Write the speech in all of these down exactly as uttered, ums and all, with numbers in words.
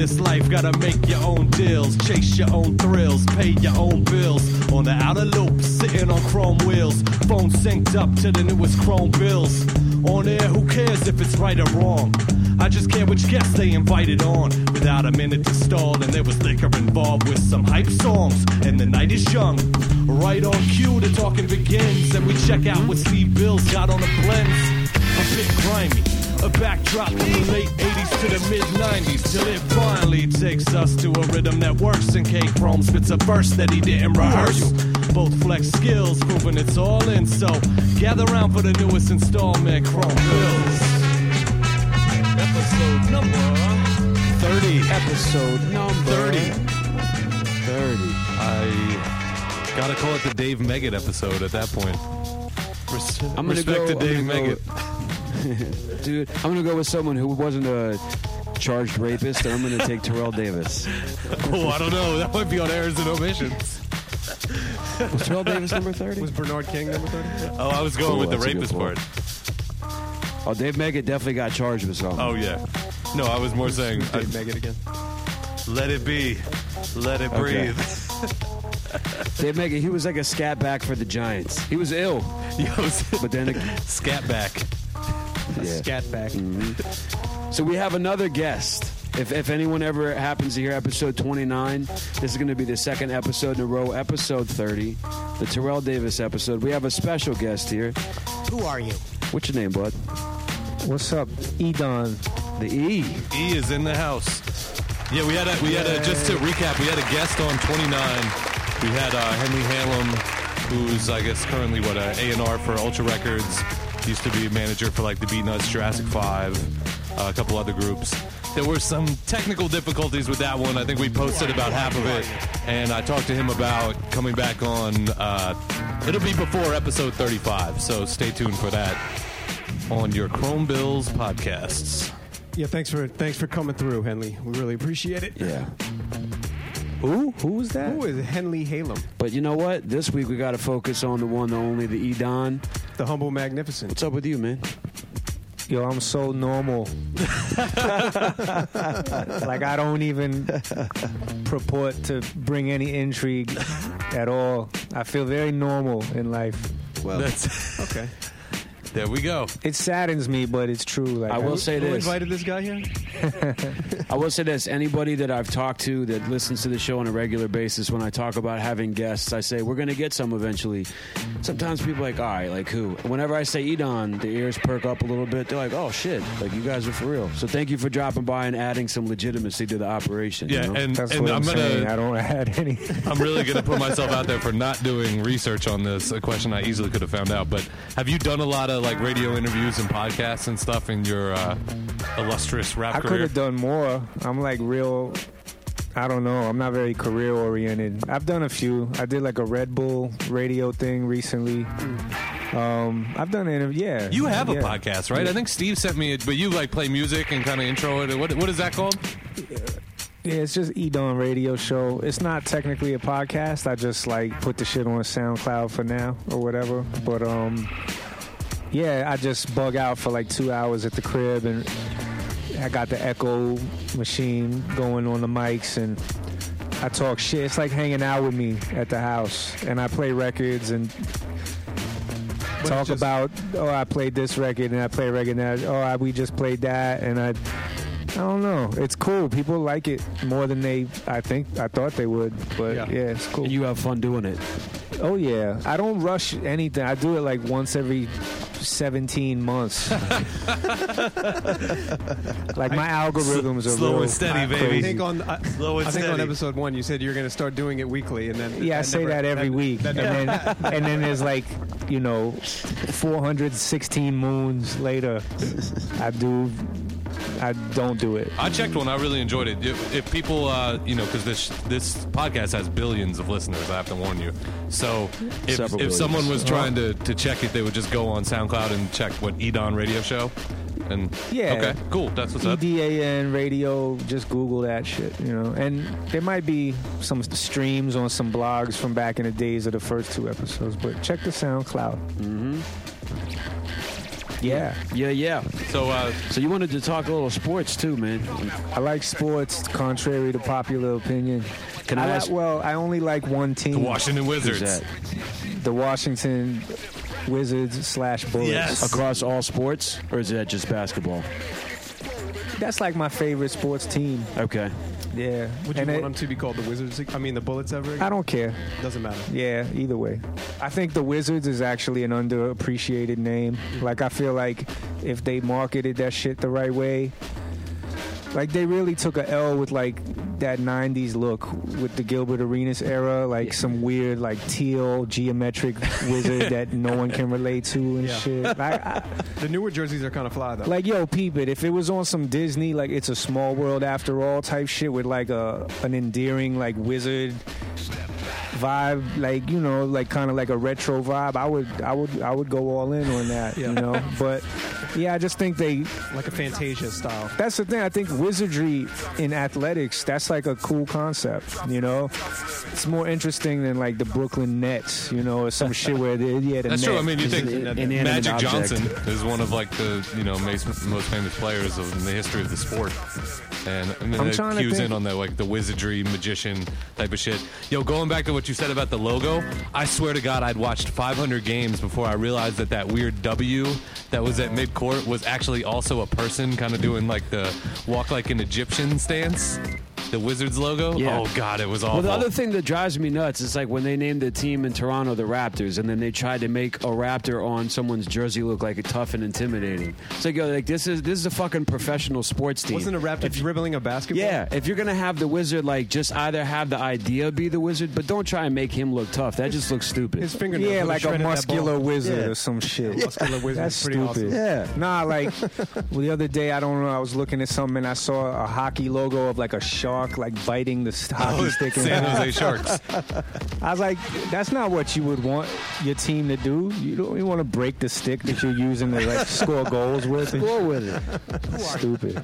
this life, gotta make your own deals, chase your own thrills, pay your own bills. On the outer loop, sitting on chrome wheels, phone synced up to the newest chrome bills. On air, who cares if it's right or wrong? I just care which guests they invited on. Without a minute to stall, and there was liquor involved with some hype songs. And the night is young. Right on cue, the talking begins, and we check out what Steve Bills got on the blends. A bit grimy, a backdrop from the late eighties to the mid nineties, till it finally takes us to a rhythm that works. And K Chrome spits a verse that he didn't rehearse. Both flex skills, proving it's all in. So gather round for the newest installment, Chrome Bills. Episode number thirty. Episode number thirty. thirty. I gotta call it the Dave Meggett episode at that point. Res- I'm gonna respect go, to Dave I'm gonna Meggett. go, Dude, I'm going to go with someone who wasn't a charged rapist, and I'm going to take Terrell Davis. Oh, I don't know. That might be on errors and omissions. Was Terrell Davis number thirty? Was Bernard King number thirty? Oh, I was going Ooh, with the that's a good rapist point. part. Oh, Dave Meggett definitely got charged with something. Oh, yeah. No, I was more saying, Dave I, Meggett again. let it be. Let it Okay. breathe. Dave Meggett, he was like a scat back for the Giants. He was ill, Yo, but then... It, scat back. yeah. Scat back. So we have another guest. If, if anyone ever happens to hear episode twenty-nine, this is going to be the second episode in a row, episode thirty, the Terrell Davis episode. We have a special guest here. Who are you? What's your name, bud? What's up, Edon? The E. E is in the house. Yeah, we had a, we had a, just to recap, we had a guest on twenty-nine. We had uh, Henley Hallam, who's, I guess, currently, what, uh, A and R for Ultra Records. Used to be a manager for, like, the Beatnuts, Jurassic five, uh, a couple other groups. There were some technical difficulties with that one. I think we posted about half of it. And I talked to him about coming back on. Uh, it'll be before episode thirty-five, so stay tuned for that on your Chrome Bills podcasts. Yeah, thanks for thanks for coming through, Henley. We really appreciate it. Yeah. Who? Who was that? Who is Henley Hallam? But you know what? This week we got to focus on the one, the only, the Edon. The humble magnificent. What's up with you, man? Yo, I'm so normal. Like, I don't even purport to bring any intrigue at all. I feel very normal in life. Well, that's Okay. there we go. It saddens me, but it's true. Like, I will say Who this. invited this guy here? I will say this. Anybody that I've talked to that listens to the show on a regular basis, when I talk about having guests, I say, we're going to get some eventually. Sometimes people are like, all right, like who? Whenever I say Edon, the ears perk up a little bit. They're like, oh, shit. Like, you guys are for real. So thank you for dropping by and adding some legitimacy to the operation. Yeah, you know? and, That's and what I'm, I'm saying. I gonna don't add any. I'm really gonna put myself out there for not doing research on this. A question I easily could have found out. But have you done a lot of like radio interviews and podcasts and stuff in your uh, illustrious rap I could career? have done more. I'm like real. I don't know. I'm not very career oriented. I've done a few. I did like a Red Bull radio thing recently. Um, I've done an interview. Yeah, You have a yeah. podcast, right? I think Steve sent me it, but you like play music and kind of intro it. What what is that called? Yeah, it's just Edon Radio Show. It's not technically a podcast. I just like put the shit on SoundCloud for now or whatever. But um, yeah, I just bug out for like two hours at the crib, and I got the Echo machine going on the mics, and I talk shit. It's like hanging out with me at the house, and I play records and But talk just- about, oh, I played this record, and I play a record now. Oh, I, we just played that, and I. I don't know. It's cool. People like it more than they, I think, I thought they would. But Yeah. yeah, it's cool. And you have fun doing it. Oh, yeah. I don't rush anything. I do it like once every seventeen months. Like my algorithms are Slow real and steady, uh, baby. I crazy. think on I, Slow and I think on steady. episode one you said you were going to start doing it weekly, and then Yeah, I that say never- that every week. that and, never- then, and then there's like, you know, four hundred sixteen moons later, I do, I don't do it. I checked one. I really enjoyed it. If, if people, uh, you know, because this this podcast has billions of listeners, I have to warn you. So if, Several if billions. someone was trying to, to check it, they would just go on SoundCloud and check what Edon Radio Show. And Yeah. okay, cool. That's what's E up. D A N radio, just Google that shit, you know. And there might be some streams on some blogs from back in the days of the first two episodes, but check the SoundCloud. Yeah. Yeah, yeah. So, uh, So you wanted to talk a little sports too, man. I like sports, contrary to popular opinion. Can I I ask- well, I only like one team. the Washington Wizards. Who's that? The Washington Wizards slash Bullets. Yes. Across all sports, or is that just basketball? That's like my favorite sports team. Okay. Yeah. Would you And want it- them to be called the Wizards? I mean, the Bullets ever? I Again? don't care. Doesn't matter. Yeah, either way. I think the Wizards is actually an underappreciated name. Like, I feel like if they marketed that shit the right way, like, they really took a L with, like, that nineties look with the Gilbert Arenas era, like some weird, like, teal geometric wizard that no one can relate to and Yeah. shit. Like, I, The newer jerseys are kind of fly, though. like, yo, peep it. If it was on some Disney, like, It's a Small World After All type shit with, like, a an endearing, like, wizard vibe, like, you know, like kind of like a retro vibe, I would, I would, I would go all in on that, Yeah. you know. But yeah, I just think they. like a Fantasia style. That's the thing. I think wizardry in athletics, that's like a cool concept, you know. It's more interesting than like the Brooklyn Nets, you know, or some shit where they, yeah, the That's net. true. I mean, you Is think it an inanimate Magic object? Johnson is one of like the you know most, most famous players of, in the history of the sport, and, and then I'm it trying to cues think- in on the like the wizardry magician type of shit. Yo, going back to what you said about the logo, I swear to God, I'd watched five hundred games before I realized that that weird W that was at midcourt was actually also a person kind of doing like the walk like an Egyptian stance. The Wizards logo? Yeah. Oh, God, it was awful. Well, the other thing that drives me nuts is like when they named the team in Toronto the Raptors, and then they tried to make a Raptor on someone's jersey look like tough and intimidating. It's like, yo, like this is this is a fucking professional sports team. Wasn't a Raptor dribbling a basketball? Yeah, if you're gonna have the wizard, like just either have the idea be the wizard, but don't try and make him look tough. That just looks stupid. His fingernails. Yeah, would've like a shredded that muscular ball. wizard Yeah. or some shit. Muscular wizard. That's Pretty stupid. awesome. Yeah. Nah, like well, the other day, I don't know. I was looking at something and I saw a hockey logo of like a shark, like biting the s- hockey Oh, stick. in San half. Jose Sharks. I was like, that's not what you would want your team to do. You don't you want to break the stick that you're using to like score goals with. Go with it. Stupid.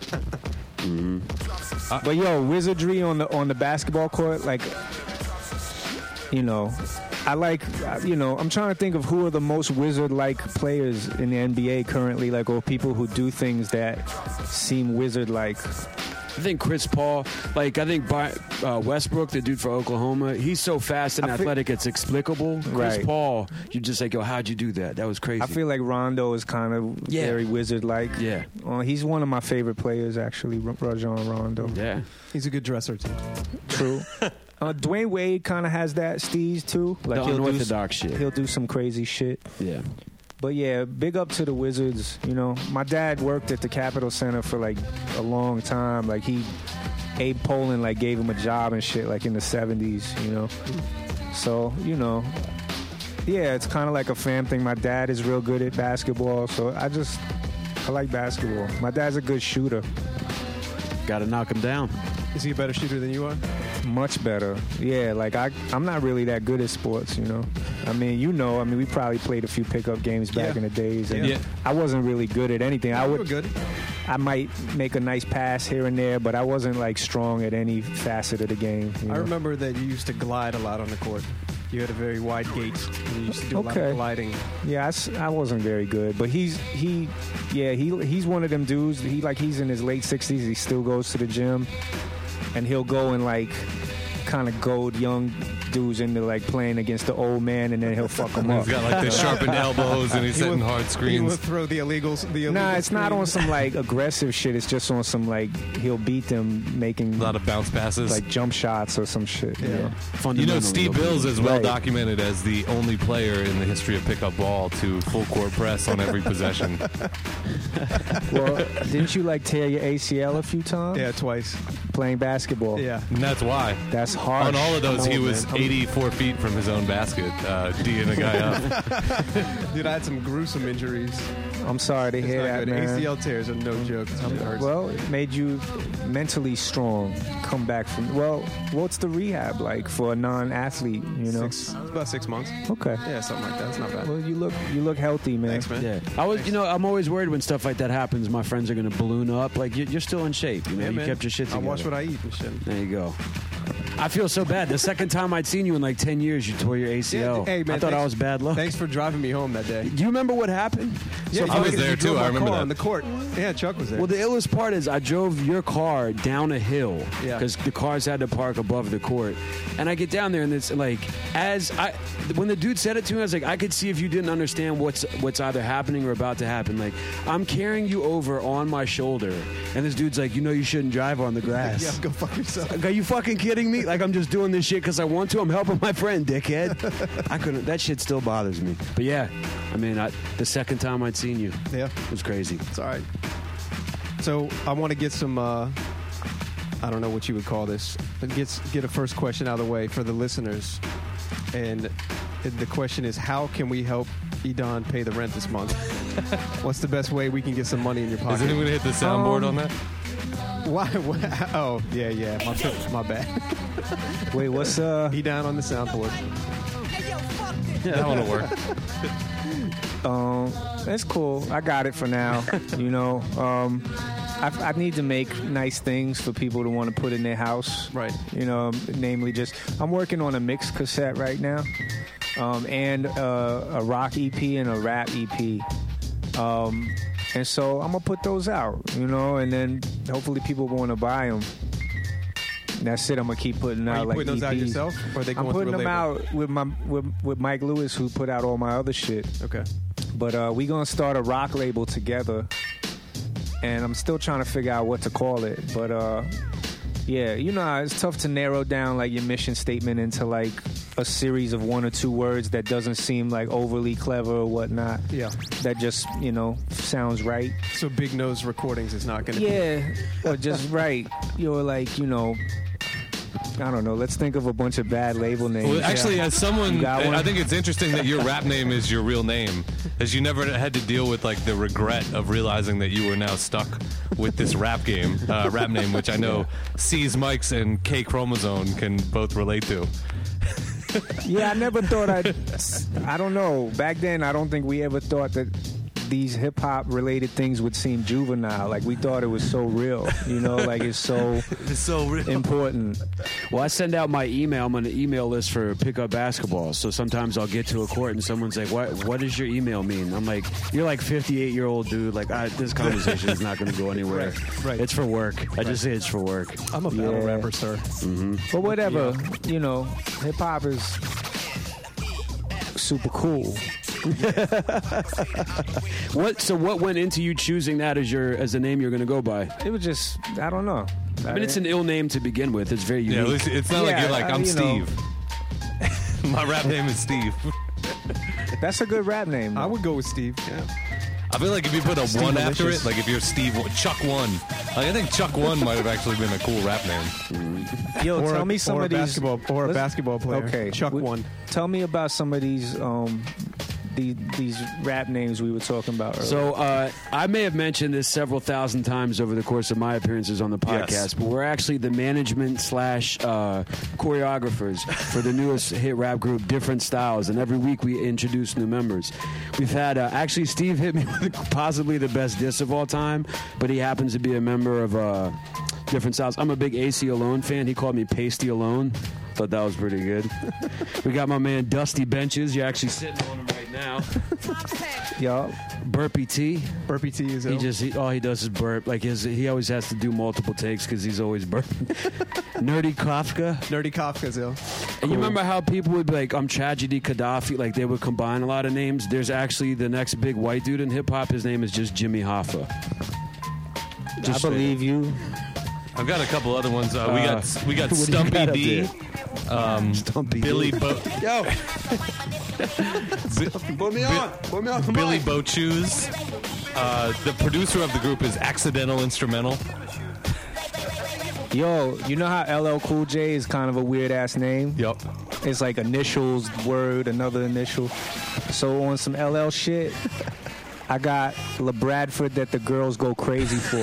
But yo, wizardry on the on the basketball court, like, you know, I like, you know, I'm trying to think of who are the most wizard-like players in the N B A currently, like, or people who do things that seem wizard-like. I think Chris Paul, like I think By, uh, Westbrook, the dude for Oklahoma, he's so fast and I feel- athletic, it's explicable. Chris Right. Paul, you're just like, yo, how'd you do that? That was crazy. I feel like Rondo is kind of Yeah. very wizard-like. Yeah. Uh, he's one of my favorite players, actually, R- Rajon Rondo. yeah. He's a good dresser, too. True. Uh, Dwayne Wade kind of has that steez too. Like The he'll do unorthodox s- shit. He'll do some crazy shit. Yeah. But yeah, big up to the Wizards. You know, my dad worked at the Capitol Center for like a long time. Like he, Abe Poland like gave him a job and shit like in the seventies. You know, so you know, yeah, it's kind of like a fam thing. My dad is real good at basketball, so I just I like basketball. My dad's a good shooter. Got to knock him down. Is he a better shooter than you are? Much better. Yeah, like I, I'm not really that good at sports, you know. I mean, you know, I mean, we probably played a few pickup games back Yeah. in the days, and Yeah. I wasn't really good at anything. I You would, were good. I might make a nice pass here and there, but I wasn't like strong at any facet of the game. You I know? remember that you used to glide a lot on the court. You had a very wide gait, and you used to do a lot Okay. of gliding. Yeah, I, s- I wasn't very good, but he's he, yeah, he he's one of them dudes. He like he's in his late sixties. He still goes to the gym, and he'll go and like kind of goad young dudes into like playing against the old man, and then he'll fuck them up. He's got like the sharpened elbows and he's He setting would- hard He screens. would throw the illegals. The illegal Nah, it's not screen. on some like aggressive shit. It's just on some like he'll beat them making A lot of bounce passes. like jump shots or some shit. Yeah. Yeah. you know, Fundamentally, Steve though. Bills is well Right. documented as the only player in the history of pickup ball to full court press on every possession. Well, didn't you like tear your A C L a few times Yeah, twice. playing basketball? Yeah. And that's why. That's hard. On all of those, he old, was man. I'm- eighty-four feet from his own basket, uh, D'ing a guy up. Dude, I had some gruesome injuries. I'm sorry to It's hear not that, good. man. A C L tears are no joke. It hurts. Well, it made you mentally strong. Come back from. Well, what's the rehab like for a non-athlete? You know. six, it's about six months. Okay. Yeah, something like that. It's not bad. Well, you look you look healthy, man. Thanks, man. Yeah, I was. You know, I'm always worried when stuff like that happens. My friends are going to balloon up. Like you- you're still in shape. You know, Yeah, you man. kept your shit I together. watch what I eat and shit. There you go. I feel so bad. The second time I'd seen you in like ten years, you tore your A C L. Yeah, hey, man, I thought thanks- I was bad luck. Thanks for driving me home that day. Do you remember what happened? Yeah, I you- was you there, drove too. I my remember car that. on the court. Yeah, Chuck was there. Well, the illest part is I drove your car down a hill Yeah. because the cars had to park above the court, and I get down there and it's like as I when the dude said it to me, I was like, I could see if you didn't understand what's what's either happening or about to happen. Like I'm carrying you over on my shoulder, and this dude's like, you know, you shouldn't drive on the grass. yeah, go fuck yourself. Like, are you fucking kidding me? Like I'm just doing this shit because I want to. I'm helping my friend, dickhead. I couldn't. That shit still bothers me. But yeah, I mean, I, the second time I'd seen you, Yeah, it was crazy. it's all right. So I want to get some. Uh, I don't know what you would call this. But get get a first question out of the way for the listeners, and the question is, how can we help Edon pay the rent this month? What's the best way we can get some money in your Is pocket? anyone going to hit the soundboard Um, on that? Why? why- Oh, yeah, yeah. My, my bad. Wait, what's uh? Edon on the soundboard. Yeah, that one will work. Um, that's cool. I got it for now. You know, um, I, I need to make nice things for people to want to put in their house. Right. You know, namely, just I'm working on a mix cassette right now, um, and uh, a rock E P and a rap E P. Um, and so I'm gonna put those out. You know, and then hopefully people want to buy them. That's it. I'm gonna keep putting Are out you like putting those out E Ps. yourself, or are they going I'm putting through a them label? out with my with, with Mike Lewis, who put out all my other shit. Okay. But uh, we gonna start a rock label together, and I'm still trying to figure out what to call it. But uh, yeah, you know, how it's tough to narrow down like your mission statement into like a series of one or two words that doesn't seem like overly clever or whatnot. Yeah. That just you know sounds right. So Big Nose Recordings is not going to. Yeah, or just right. You're like you know. I don't know. Let's think of a bunch of bad label names. Well, actually, as someone, You got one? I think it's interesting that your rap name is your real name, as you never had to deal with like the regret of realizing that you were now stuck with this rap game, uh, rap name, which I know C's Mike's and K Chromosome can both relate to. Yeah, I never thought I'd. I don't know. Back then, I don't think we ever thought that these hip hop related things would seem juvenile. Like we thought it was so real, you know, like it's so It's so real. important. Well, I send out my email. I'm on the email list for pickup basketball. So sometimes I'll get to a court and someone's like, "What? What does your email mean?" I'm like, "You're like fifty-eight year old dude. Like I, this conversation is not going to go anywhere. Right, right. It's for work. I just say it's for work." I'm a battle Yeah. rapper, sir. But whatever, you know, hip hop is super cool. What? So what went into you choosing that as your as the name you're going to go by? It was just, I don't know. I mean, it's an ill name to begin with. It's very Yeah, at unique. least it's not like Yeah, you're like uh, I'm you know. Steve. My rap name is Steve. That's a good rap name. I would go with Steve. Yeah. I feel like if you put a Steve one after Malicious. it, like if you're Steve Chuck One, like I think Chuck One might have actually been a cool rap name. Yo, Or tell a, me some or a of these. basketball or a let's- basketball player. Okay, Chuck we- One. Tell me about some of these um, these, these rap names we were talking about earlier. So uh, I may have mentioned this several thousand times over the course of my appearances on the podcast, Yes. but we're actually the management slash uh, choreographers for the newest hit rap group, Different Styles, and every week we introduce new members. We've had uh, actually Steve hit me with possibly the best diss of all time, but he happens to be a member of uh, Different Styles. I'm a big A C Alone fan. He called me Pasty Alone. Thought that was pretty good. We got my man Dusty Benches. You're actually sitting on him right now. Yo, Burpee T. Burpee T is He ill. just he, all he does is burp. Like his he always has to do multiple takes because he's always burping. Nerdy Kafka. Nerdy Kafka's ill. And you remember how people would be like, I'm Tragedy Gaddafi, like they would combine a lot of names? There's actually the next big white dude in hip hop, his name is just Jimmy Hoffa. I believe you. I've got a couple other ones. Uh, we Uh, got we got what do you Stumpy got up D, um, Stumpy Billy D. Bo, Yo, Bi- put me on. Put me on. the Billy mic. Bochoos. Uh, the producer of the group is Accidental Instrumental. Yo, you know how L L Cool J is kind of a weird ass name? Yep. It's like initials, word, another initial. So on some L L shit, I got La Bradford that the girls go crazy for.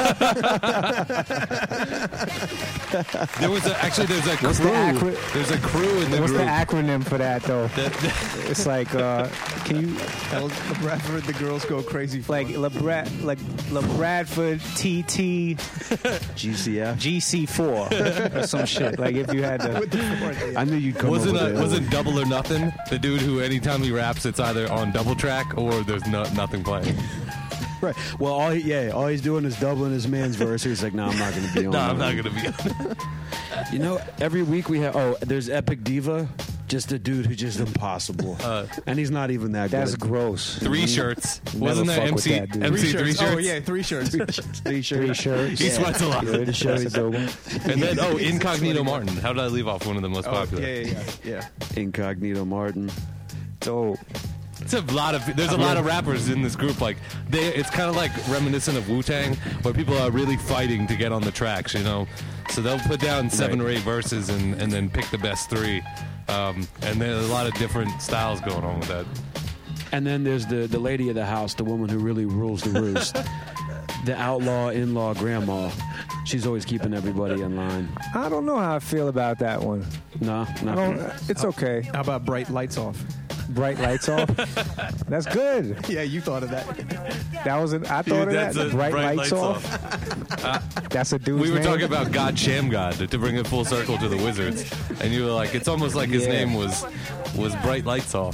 There was a, actually there's a crew. What's the acro- there's a crew in the What's group. the acronym for that though? that, that, It's like, uh, can you El- Bradford, the girls go crazy for. like La Brad, like La Bradford T T G C F. G C four or some shit. Like if you had to. I knew you'd come wasn't up a, with that. wasn't Double or Nothing the dude who anytime he raps it's either on double track or there's no, nothing playing. Right. Well, all he, yeah, all he's doing is doubling his man's verse. He's like, no, I'm not going to be on. No, I'm that not one." gonna be on it. You know, every week we have. Oh, there's Epic Diva, just a dude who's just impossible, Uh, and he's not even that That's good. gross. Three shirts. Never Wasn't that fuck with M C that dude. M C three shirts? Oh yeah, three shirts. Three Three shirts. shirts. He sweats a lot. Good. That's a good one. And then oh, Incognito Martin. How did I leave off one of the most Oh, popular? yeah, yeah, yeah, yeah. Incognito Martin. So It's a lot of. There's a lot of rappers in this group. Like they, it's kind of like reminiscent of Wu-Tang, where people are really fighting to get on the tracks. You know, so they'll put down seven Right. or eight verses and, and then pick the best three. Um, and there's a lot of different styles going on with that. And then there's the, the lady of the house, the woman who really rules the roost. The outlaw in-law grandma. She's always keeping everybody in line. I don't know how I feel about that one. No, I not don't. It's okay. How about bright lights off? Bright lights off. That's good. Yeah, you thought of that. That was an. I thought of that. that's a Bright, bright lights, lights off. That's a dude's We were name? talking about God Sham God to bring it full circle to the Wizards, and you were like, it's almost like his Yeah. name was was Bright Lights Off.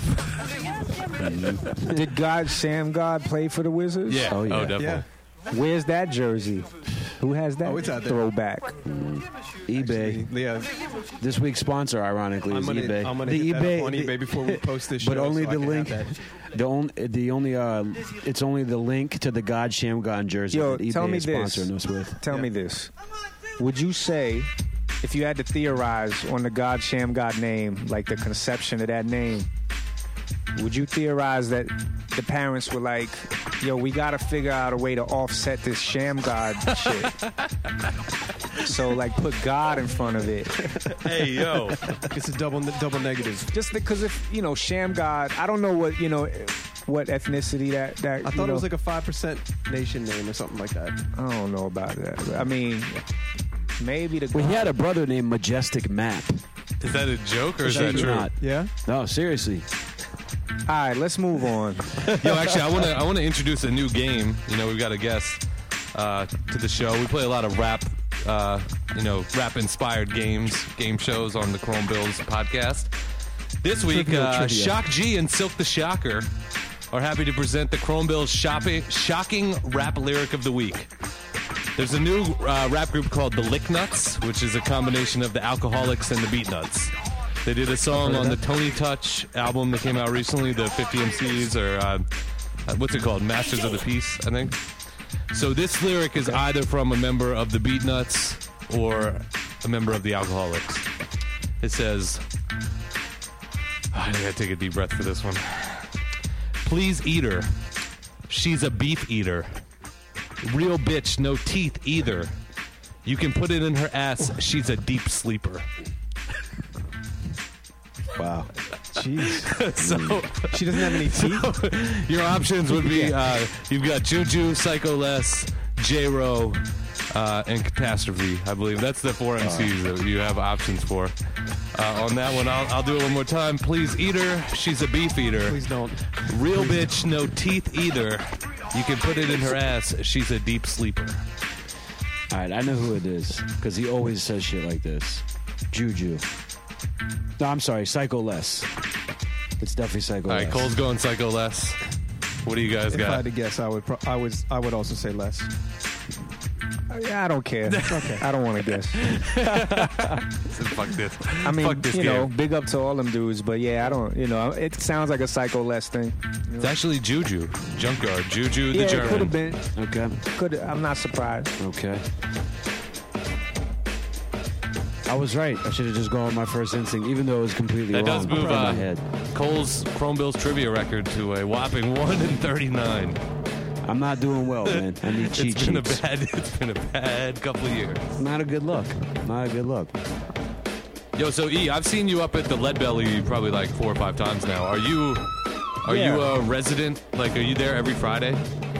Did God Sam God play for the Wizards? Yeah. Oh, yeah. definitely. Yeah. Where's that jersey? Who has that Oh, it's out there. throwback? eBay. Yeah, This week's sponsor, ironically, I'm is gonna, eBay. I'm gonna the hit eBay, that up on the- eBay before we post this show. but only so I the can link. have that. The only, the only, uh, it's only the link to the God Shamgon jersey Yo, that eBay tell me is this. sponsoring us with. Tell Yeah. me this. Would you say, if you had to theorize on the God Sham God name, like the conception of that name, would you theorize that the parents were like, yo, we got to figure out a way to offset this Sham God shit? So, like, put God in front of it. Hey yo. It's a double double negative. Just because if, you know, Sham God, I don't know what, you know, what ethnicity that, that I thought it was like a five percent nation name or something like that. I don't know about that. I mean, maybe the. Well, he had a brother named Majestic Map. Is that a joke or is Shit that or true? not. Yeah. No, seriously. All right, let's move on. Yo, actually, I want to I want to introduce a new game. You know, we've got a guest uh, to the show. We play a lot of rap, uh, you know, rap inspired games, game shows on the Chrome Bills podcast. This week, Trivial uh, trivia. Shock G and Silk the Shocker are happy to present the Chrome Bills shopping, shocking rap lyric of the week. There's a new uh, rap group called the Lick Nuts, which is a combination of the Alcoholics and the Beat Nuts. They did a song on the Tony Touch album that came out recently, the fifty M Cs, or uh, uh, what's it called? Masters of the Peace, I think. So this lyric is either from a member of the Beat Nuts or a member of the Alcoholics. It says, I gotta take a deep breath for this one. Please eat her. She's a beef eater. Real bitch, no teeth either. You can put it in her ass. She's a deep sleeper. Wow. Jeez. So She doesn't have any teeth. your options would be uh, you've got Juju, Psycho Les, J-Ro, uh, and Catastrophe. I believe that's the four M Cs that you have options for. Uh, on that one, I'll, I'll do it one more time. Please eat her. She's a beef eater. Please don't. Real bitch, no teeth either. You can put it in her ass. She's a deep sleeper. All right, I know who it is because he always says shit like this. Juju. No, I'm sorry, Psycho Les. It's definitely Psycho All Les. right, Cole's going Psycho Les. What do you guys If I had got? to guess, I would. Pro- I would. I would also say less. Yeah, I don't care. Okay. I don't want to guess. Fuck this. I mean, Fuck this you game. know, big up to all them dudes, but yeah, I don't, you know, it sounds like a Psycho Les thing. It's actually Juju. Junkyard. Juju the Yeah, it German. could have been. Okay, Could I'm not surprised. okay. I was right. I should have just gone with my first instinct, even though it was completely That wrong does move in my uh, head. Cole's Chrome Bills trivia record to a whopping one and thirty-nine. I'm not doing well, man. I need cheat It's been a sheets. bad. It's been a bad couple of years. Not a good look. Not a good look. Yo, so E, I've seen you up at the Lead Belly probably like four or five times now. Are you Are Yeah. you a resident? Like, are you there every Friday?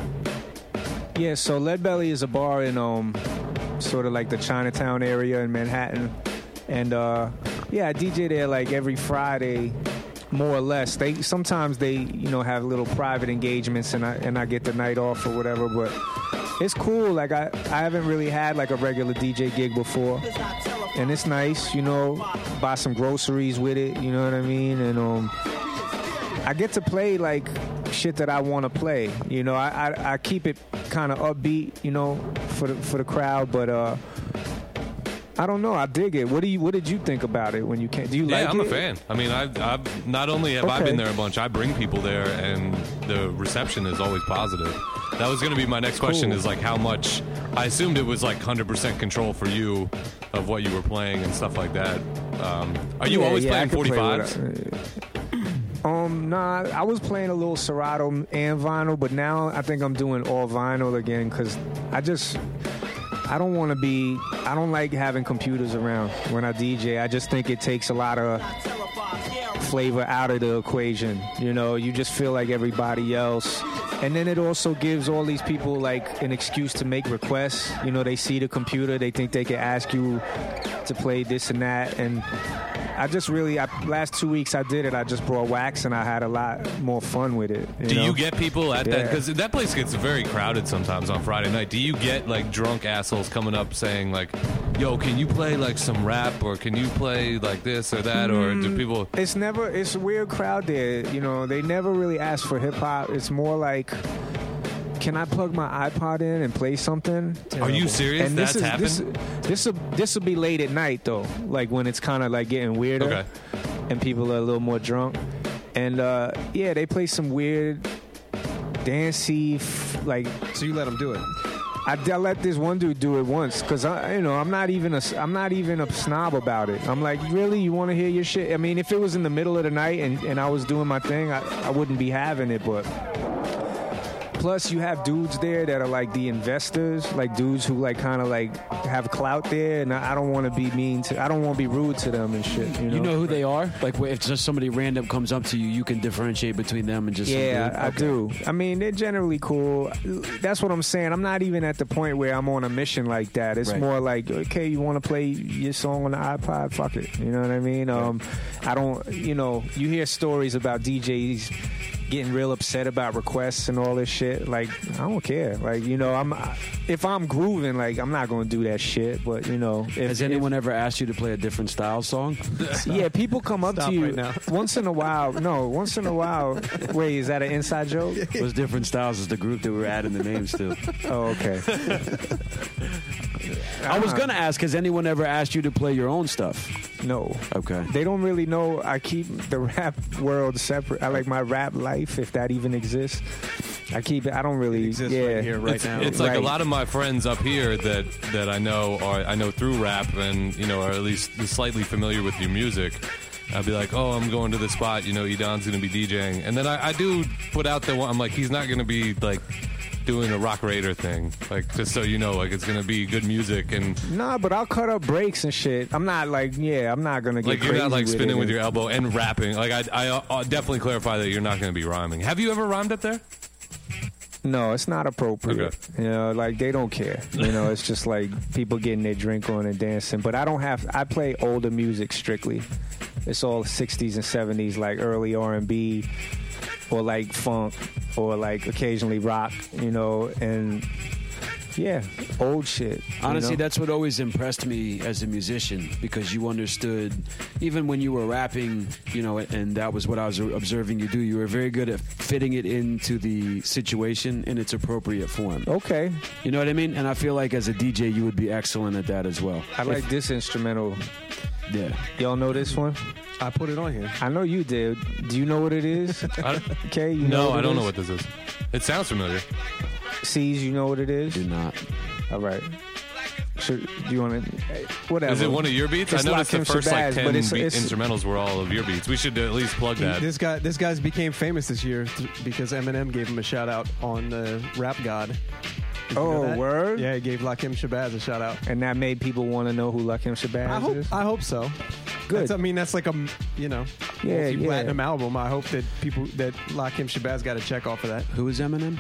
Yeah, so Lead Belly is a bar in um, sort of like the Chinatown area in Manhattan, and uh, yeah, I D J there like every Friday, more or less. They sometimes they you know have little private engagements, and I and I get the night off or whatever. But it's cool. Like I I haven't really had like a regular D J gig before, and it's nice. You know, buy some groceries with it. You know what I mean? And um, I get to play like shit that I want to play. You know, I, I, I keep it kind of upbeat, you know, for the for the crowd. But uh, I don't know. I dig it. What do you? What did you think about it when you came? Do you Yeah, like I'm it? a fan. I mean, I've, I've not only have I Okay. been there a bunch, I bring people there, and the reception is always positive. That was going to be my next question: Cool. is like how much? I assumed it was like one hundred percent control for you of what you were playing and stuff like that. Um, are you Yeah, always yeah, I playing can play forty-fives? with- Um, nah, I was playing a little Serato and vinyl, but now I think I'm doing all vinyl again because I just, I don't want to be, I don't like having computers around when I D J. I just think it takes a lot of flavor out of the equation. You know, you just feel like everybody else. And then it also gives all these people like an excuse to make requests. You know, they see the computer, they think they can ask you to play this and that. And I just really, I, last two weeks I did it. I just brought wax and I had a lot more fun with it. You Do know? you get people at that? Yeah. Because that place gets very crowded sometimes on Friday night. Do you get like drunk assholes coming up saying like, "Yo, can you play like some rap, or can you play like this or that?" Or do people? It's never, it's a weird crowd there. You know, they never really ask for hip hop. It's more like, can I plug my iPod in and play something? Are you serious? And That's this is happened. this this will this will be late at night though, like when it's kind of like getting weirder, Okay. and people are a little more drunk, and uh, yeah, they play some weird, dancey, f- like So you let them do it. I, I let this one dude do it once because I, you know, I'm not even a, I'm not even a snob about it. I'm like, really, you want to hear your shit? I mean, if it was in the middle of the night and, and I was doing my thing, I, I wouldn't be having it. But plus, you have dudes there that are like the investors, like dudes who like kind of like have clout there, and I, I don't want to be mean to, I don't want to be rude to them and shit. You know, You know who they are? Like, if just somebody random comes up to you, you can differentiate between them and just some Yeah, dude? I, I Okay. do. I mean, they're generally cool. That's what I'm saying. I'm not even at the point where I'm on a mission like that. It's Right. more like, okay, you want to play your song on the iPod? Fuck it. You know what I mean? Um, I don't, you know, you hear stories about D Js getting real upset about requests and all this shit. Like, I don't care. Like, you know, I'm if I'm grooving, like, I'm not going to do that shit. But, you know, if, Has anyone ever asked you to play a different style song? yeah, people come up Stop to you right now. once in a while. No, once in a while. Wait, is that an inside joke? Those different styles is the group that we're adding the names to. Oh, okay. I was gonna ask, has anyone ever asked you to play your own stuff? No. Okay. They don't really know. I keep the rap world separate. I like my rap life, if that even exists. I keep it. I don't really. It exists yeah. right here, right it's, now. it's like a Right. lot of my friends up here that, that I know are I know through rap and you know are at least slightly familiar with your music. I'll be like, oh, I'm going to the spot. You know, Edon's going to be DJing, and then I, I do put out the one. I'm like, he's not going to be like doing a Rock Raider thing. Like, just so you know, like it's going to be good music and Nah, but I'll cut up breaks and shit. I'm not like, yeah, I'm not gonna get like you're crazy not like with spinning it with and- your elbow and rapping. Like I, I, I'll definitely clarify that you're not going to be rhyming. Have you ever rhymed up there? No, it's not appropriate. Okay. You know, like they don't care. You know, it's just like people getting their drink on and dancing. But I don't have. I play older music strictly. It's all sixties and seventies, like early R and B, or like funk, or like occasionally rock. You know, and yeah, old shit. you Honestly, know? that's what always impressed me as a musician, because you understood, even when you were rapping, you know, and that was what I was observing you do, you were very good at fitting it into the situation in its appropriate form. okay. You know what I mean? And I feel like as a D J, you would be excellent at that as well. I like this instrumental. Yeah. Y'all know this one? I put it on here. I know you did. Do you know what it is? I, Okay, you know no, what I it don't is? know what this is. It sounds familiar. C's, you know what it is? Do not. All right. Should, do you want to? Whatever. Is it one of your beats? It's I noticed the Lakim first like Shabazz, ten but it's- beat it's- instrumentals were all of your beats. We should at least plug that. This guy, this guy's became famous this year th- because Eminem gave him a shout out on the Rap God. Did you know Oh, that? word? Yeah, he gave Lakim Shabazz a shout out. And that made people want to know who Lakim Shabazz I hope, is. I hope so. Good. That's, I mean, that's like a, you know, Yeah, yeah. platinum album. I hope that people, that Lakim Shabazz got a check off of that. Who is Eminem?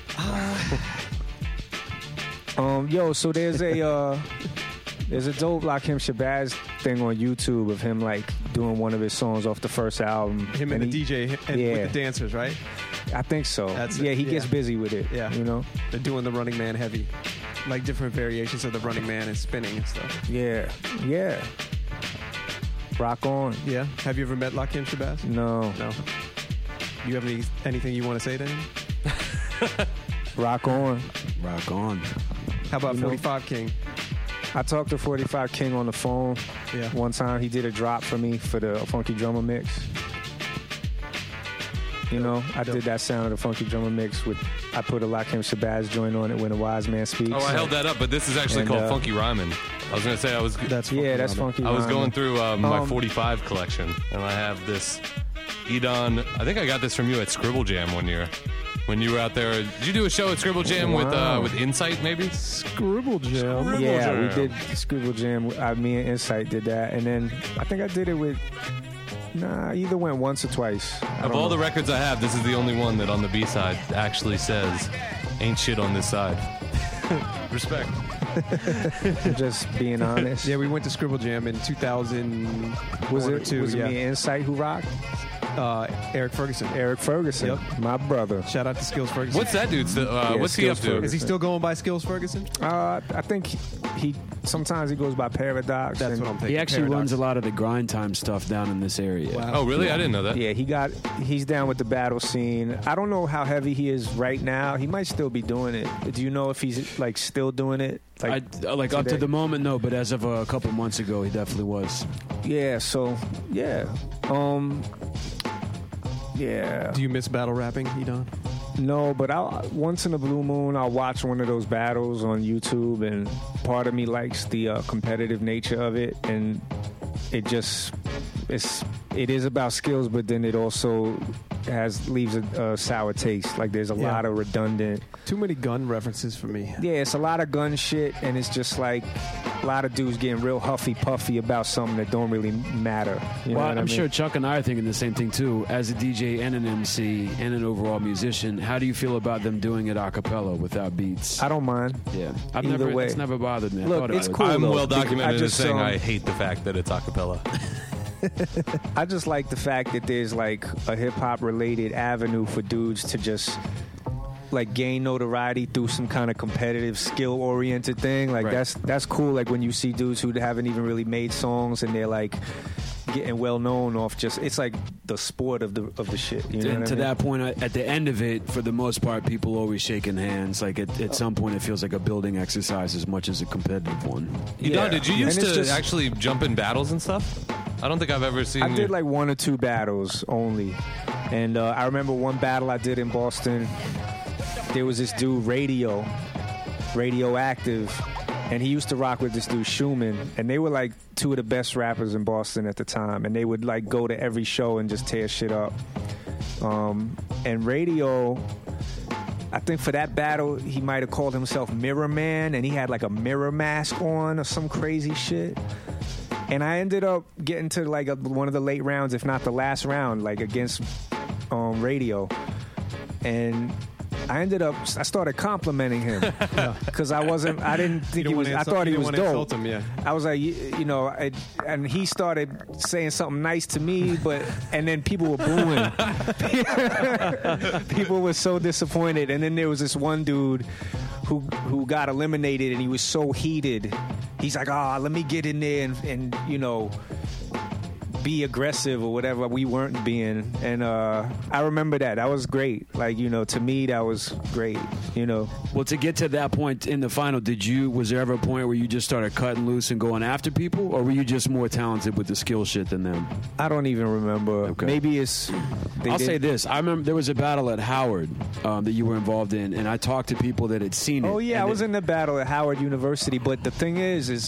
Um, yo, so there's a uh, there's a dope Lakim Shabazz thing on YouTube of him like doing one of his songs off the first album. Him and, and the he, D J and yeah. with the dancers, right? I think so. That's yeah, it, he yeah. gets busy with it. Yeah. You know? They're doing the Running Man heavy. Like different variations of the Running Man and spinning and stuff. Yeah. Yeah. Rock on. Yeah. Have you ever met Lakim Shabazz? No. No. You have any anything you want to say to him? Rock on. Rock on. How about You know- forty-five King? I talked to forty-five King on the phone. Yeah. One time he did a drop for me for the Funky Drummer Mix. You know, I Dope. did that sound of the Funky Drummer Mix with, I put a Lakim Shabazz joint on it when a wise man speaks. Oh, I held that up, but this is actually And, called uh, Funky Rhymin'. I was going to say I was That's Yeah, that's Rhymin'. Funky I was Rhymin'. going through um, my Um, forty-five collection, and I have this Edon. I think I got this from you at Scribble Jam one year. When you were out there, did you do a show at Scribble Jam with uh, Wow. with Insight, maybe? Scribble Jam. Scribble Yeah, Jam. we did Scribble Jam. I, me and Insight did that, and then I think I did it with. Nah, I either went once or twice. I Of don't all know. the records I have, this is the only one that on the B side actually says "Ain't shit on this side." Respect. I'm just being honest. Yeah, we went to Scribble Jam in two thousand was or it two. was yeah. it me and Insight who rocked? Uh, Eric Ferguson. Eric Ferguson, Yep. my brother. Shout out to Skills Ferguson. What's that dude? Still, uh, Yeah, what's he up Skills to? Ferguson. Is he still going by Skills Ferguson? Uh, I think he sometimes he goes by Paradox. That's and- what I'm thinking. He actually Paradox. runs a lot of the grind time stuff down in this area. Wow. Oh, really? I didn't know that. Yeah, he got he's down with the battle scene. I don't know how heavy he is right now. He might still be doing it. Do you know if he's like still doing it? Like, I, uh, like up to today? the moment, no, but as of a couple months ago, he definitely was. yeah. So yeah, um, yeah. Do you miss battle rapping, Edon? No, but I once in a blue moon I'll watch one of those battles on YouTube, and part of me likes the uh, competitive nature of it, and it just it's it is about skills, but then it also has leaves a, a sour taste. Like there's a Yeah. lot of redundant. Too many gun references for me. Yeah, it's a lot of gun shit, and it's just like a lot of dudes getting real huffy puffy about something that don't really matter. You know Well, what I'm I mean? sure Chuck and I are thinking the same thing too. As a D J and an M C and an overall musician, how do you feel about them doing it a cappella without beats? I don't mind. yeah, I've either never. way. It's never bothered me. I Look, thought it's it would. cool. I'm though. well documented I as just, saying um, I hate the fact that it's acapella. I just like the fact that there's like a hip hop related avenue for dudes to just like gain notoriety through some kind of competitive skill oriented thing. Like Right. that's that's cool. Like when you see dudes who haven't even really made songs and they're like getting well known off just it's like the sport of the of the shit. You know And what to I mean? that point, I- at the end of it, for the most part, people always shaking hands. Like at, at some point, it feels like a building exercise as much as a competitive one. Edon, Yeah. did you And used it's to just- actually jump in battles and stuff? I don't think I've ever seen I you. did like one or two battles only, and uh, I remember one battle I did in Boston. There was this dude, Radio, Radioactive, and he used to rock with this dude Schumann, and they were like two of the best rappers in Boston at the time, and they would like go to every show and just tear shit up. Um, and Radio, I think for that battle, he might have called himself Mirror Man, and he had like a mirror mask on or some crazy shit. And I ended up getting to like a, one of the late rounds, if not the last round, like against um, Radio. And I ended up, I started complimenting him because I wasn't, I didn't think he don't was, wanna I insult- thought you he don't was wanna dope. insult him, yeah. I was like, you, you know, I, and he started saying something nice to me, but, and then people were booing. People were so disappointed. And then there was this one dude who who got eliminated, and he was so heated. He's like, ah, oh, let me get in there and, and you know, be aggressive or whatever we weren't being. And uh, I remember that. That was great. Like, you know, to me, that was great, you know. Well, to get to that point in the final, did you? Was there ever a point where you just started cutting loose and going after people, or were you just more talented with the skill shit than them? I don't even remember. Okay. Maybe it's... they I'll did- say this: I remember there was a battle at Howard um, that you were involved in, and I talked to people that had seen it. Oh yeah, and I was it- in the battle at Howard University, but the thing is, is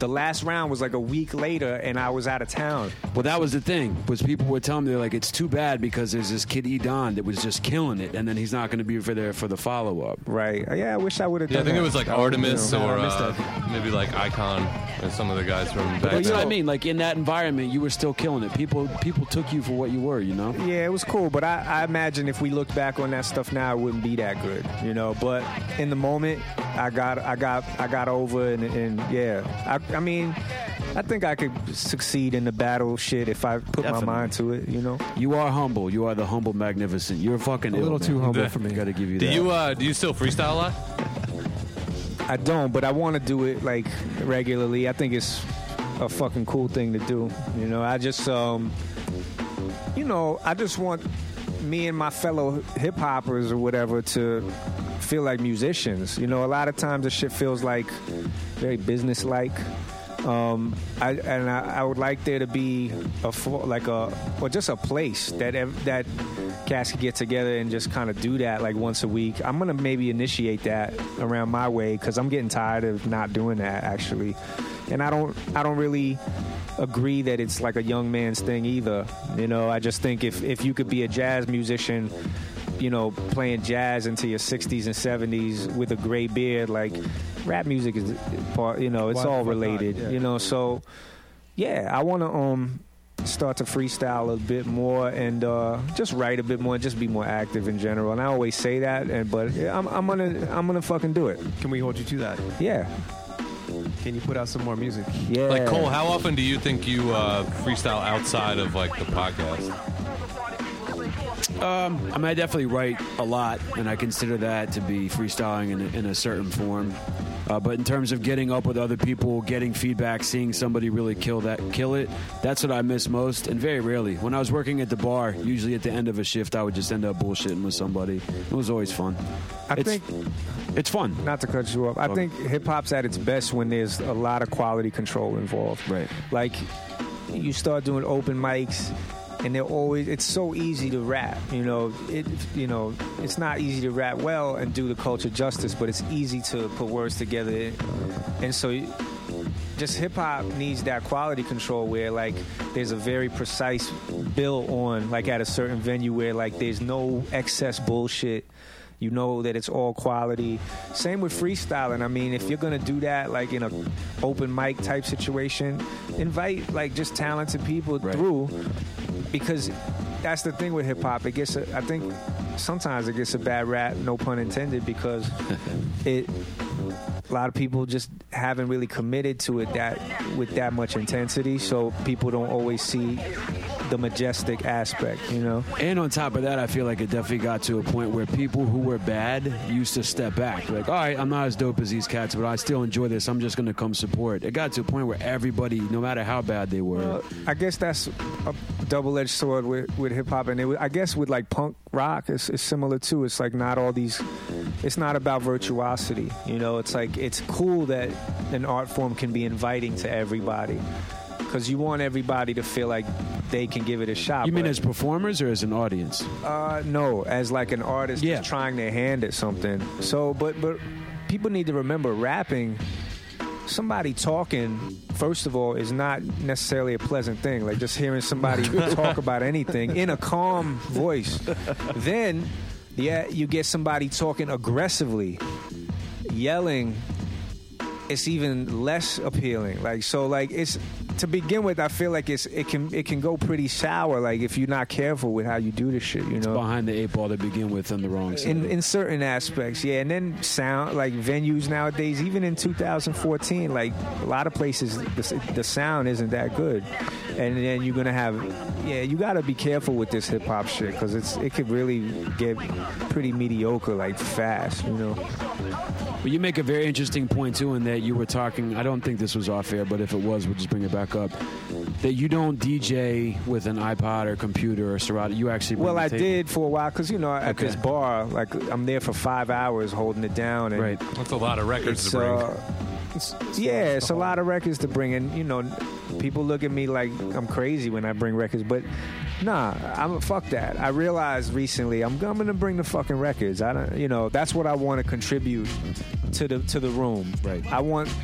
The last round was like a week later, and I was out of town. Well, that was the thing, was people were telling me, they're like, it's too bad because there's this kid Edon that was just killing it, and then he's not going to be for there for the follow-up. Right. Yeah, I wish I would have Yeah, done I think that. it was like I Artemis would've, you know. or I missed uh, maybe like Icon and some of the guys from back But you know then. what I mean? Like, in that environment, you were still killing it. People people took you for what you were, you know? Yeah, it was cool, but I, I imagine if we looked back on that stuff now, it wouldn't be that good, you know. But in the moment, I got, I got, I got over, and, and yeah, I, I mean, I think I could succeed in the battle shit if I put Definitely. my mind to it, you know. You are humble. You are the humble magnificent. You're fucking A ill, little man. too humble Yeah. for me. Got to give you Do that. you uh, do you still freestyle a lot? I don't, but I want to do it like regularly. I think it's a fucking cool thing to do. You know, I just, um, you know, I just want me and my fellow hip hoppers or whatever to feel like musicians. You know, a lot of times the shit feels like very business-like. Um, I, and I, I would like there to be a fo- like a or just a place that ev- that cats could get together and just kind of do that like once a week. I'm gonna maybe initiate that around my way because I'm getting tired of not doing that actually, and I don't I don't really agree that it's like a young man's thing either. You know, I just think if if you could be a jazz musician, you know, playing jazz into your sixties and seventies with a gray beard, like rap music is part, you know, it's Why the all fuck not? related, Yeah. you know, so yeah, I want to um start to freestyle a bit more and uh, just write a bit more, just be more active in general. And I always say that, and but yeah, I'm, I'm gonna I'm gonna fucking do it. Can we hold you to that? Yeah, Can you put out some more music? yeah. Like Cole, how often do you think you uh, freestyle outside of like the podcast? Um, I mean, I definitely write a lot, and I consider that to be freestyling in a, in a certain form. Uh, but in terms of getting up with other people, getting feedback, seeing somebody really kill that, kill it, that's what I miss most. And very rarely, when I was working at the bar, usually at the end of a shift, I would just end up bullshitting with somebody. It was always fun. I it's, think it's fun. not to cut you off. I Okay. think hip hop's at its best when there's a lot of quality control involved. Right. Like you start doing open mics, and they're always. It's so easy to rap. You know, it. You know, it's not easy to rap well and do the culture justice, but it's easy to put words together. And so, just hip hop needs that quality control where like there's a very precise bill on like at a certain venue where like there's no excess bullshit. You know that it's all quality. Same with freestyling. I mean, if you're gonna do that, like in a open mic type situation, invite like just talented people Right. through, because that's the thing with hip hop. It gets, a, I think, sometimes it gets a bad rap. No pun intended, because it. A lot of people just haven't really committed to it that with that much intensity, so people don't always see the majestic aspect, you know. And on top of that, I feel like it definitely got to a point where people who were bad used to step back. Like, all right, I'm not as dope as these cats, but I still enjoy this. I'm just going to come support. It got to a point where everybody, no matter how bad they were, Well, I guess that's a double-edged sword with, with hip-hop, and it, I guess with like punk rock, it's, it's similar too. It's like not all these, it's not about virtuosity, you know. It's like, it's cool that an art form can be inviting to everybody, because you want everybody to feel like they can give it a shot. you mean but- as performers or as an audience? Uh, no, as like an artist Yeah. that's trying their hand at something. So, but but people need to remember, rapping, somebody talking, first of all, is not necessarily a pleasant thing. Like just hearing somebody talk about anything in a calm voice. Then, yeah, you get somebody talking aggressively, yelling. It's even less appealing. Like so, like it's to begin with. I feel like it's it can it can go pretty sour. Like if you're not careful with how you do this shit, you know. Behind the eight ball to begin with on the wrong side. In in certain aspects, yeah, and then sound like venues nowadays, even in two thousand fourteen, like a lot of places, the, the sound isn't that good, and then you're gonna have, yeah, you gotta be careful with this hip hop shit because it's it could really get pretty mediocre like fast, you know. But you make a very interesting point, too, in that you were talking, I don't think this was off air, but if it was, we'll just bring it back up, that you don't D J with an iPod or computer or Serato. You actually bring Well, the I table. did for a while because, you know, at Okay. this bar, like I'm there for five hours holding it down. And Right. That's a lot of records It's, to bring. uh, it's- yeah, it's a lot of records to bring in. You know, people look at me like I'm crazy when I bring records, but nah, I'm fuck that. I realized recently I'm, I'm gonna bring the fucking records. I don't, you know, that's what I want to contribute to the to the room. Right. I want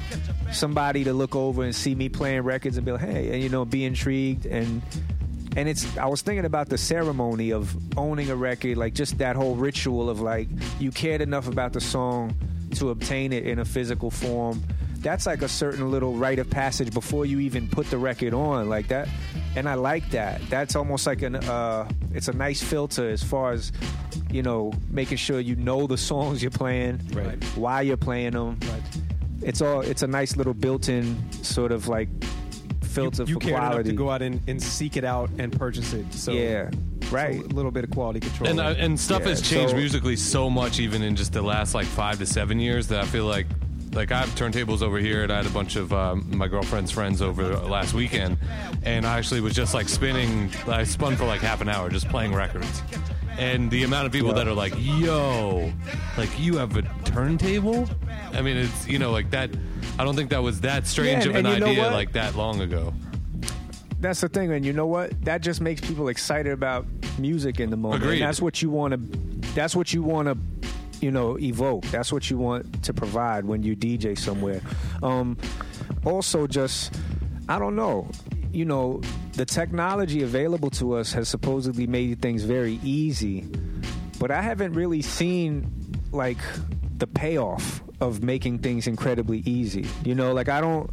somebody to look over and see me playing records and be like, hey, and you know, be intrigued. And and it's I was thinking about the ceremony of owning a record, like just that whole ritual of like you cared enough about the song to obtain it in a physical form. That's like a certain little rite of passage before you even put the record on, like that. And I like that. That's almost like an uh, it's a nice filter as far as, you know, making sure you know the songs you're playing, Right. why you're playing them. Right. It's all it's a nice little built-in sort of like filter You, you for cared enough quality. to go out and, and seek it out and purchase it. So yeah, right. A little bit of quality control. And uh, and stuff Yeah, has changed so- musically so much, even in just the last like five to seven years, that I feel like like I have turntables over here, and I had a bunch of um, my girlfriend's friends over last weekend, and I actually was just like spinning. I spun for like half an hour just playing records, and the amount of people Yeah. that are like, "Yo, like you have a turntable?" I mean, it's you know like that. I don't think that was that strange Yeah, of and- an and you know idea what? like that long ago. That's the thing, and you know what? That just makes people excited about music in the moment. Agreed. And that's what you want to. That's what you want to, you know, evoke. That's what you want to provide when you D J somewhere. Um, also, just I don't know. You know, the technology available to us has supposedly made things very easy, but I haven't really seen like the payoff of making things incredibly easy. You know, like I don't.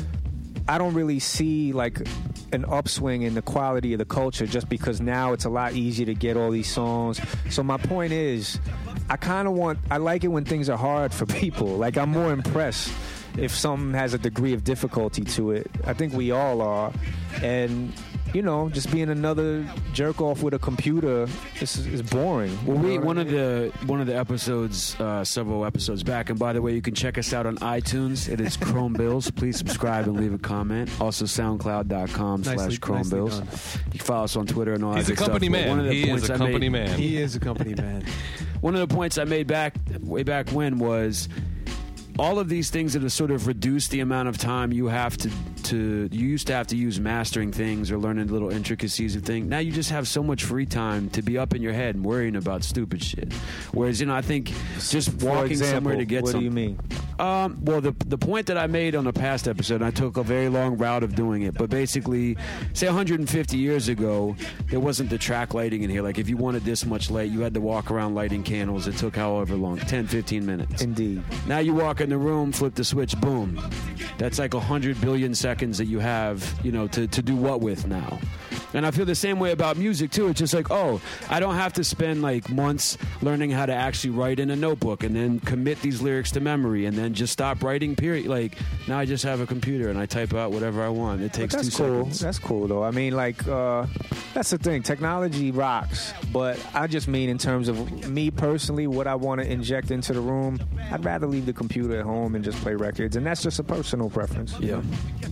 I don't really see like an upswing in the quality of the culture just because now it's a lot easier to get all these songs. So my point is, I kind of want, I like it when things are hard for people. Like I'm more impressed if something has a degree of difficulty to it. I think we all are. And, you know, just being another jerk off with a computer is, is boring. Well, You know we what one I of mean? the one of the episodes, uh, several episodes back. And by the way, you can check us out on iTunes. It is Chrome Bills. Please subscribe and leave a comment. Also, SoundCloud dot com slash Nicely- Chrome nicely Bills. done. You can follow us on Twitter and all He's that a good company stuff. But man. One of the He points is a I company made, man. He is a company man. One of the points I made back way back when was all of these things that have sort of reduced the amount of time you have to to you used to have to use mastering things or learning little intricacies of things. Now you just have so much free time to be up in your head and worrying about stupid shit. Whereas, you know, I think just For walking example, somewhere to get what some, do you mean? Um, well, the the point that I made on a past episode, I took a very long route of doing it. But basically, say one hundred fifty years ago, there wasn't the track lighting in here. Like, if you wanted this much light, you had to walk around lighting candles. It took however long, ten, fifteen minutes. Indeed. Now you walk in the room, flip the switch, boom. That's like one hundred billion seconds that you have, you know, to, to do what with now. And I feel the same way about music, too. It's just like, oh, I don't have to spend, like, months learning how to actually write in a notebook and then commit these lyrics to memory and then just stop writing, period. Like, now I just have a computer and I type out whatever I want. It takes But that's two cool. seconds. That's cool, though. I mean, like, uh, that's the thing. Technology rocks, but I just mean in terms of me personally, what I want to inject into the room. I'd rather leave the computer at home and just play records, and that's just a personal preference. Yeah.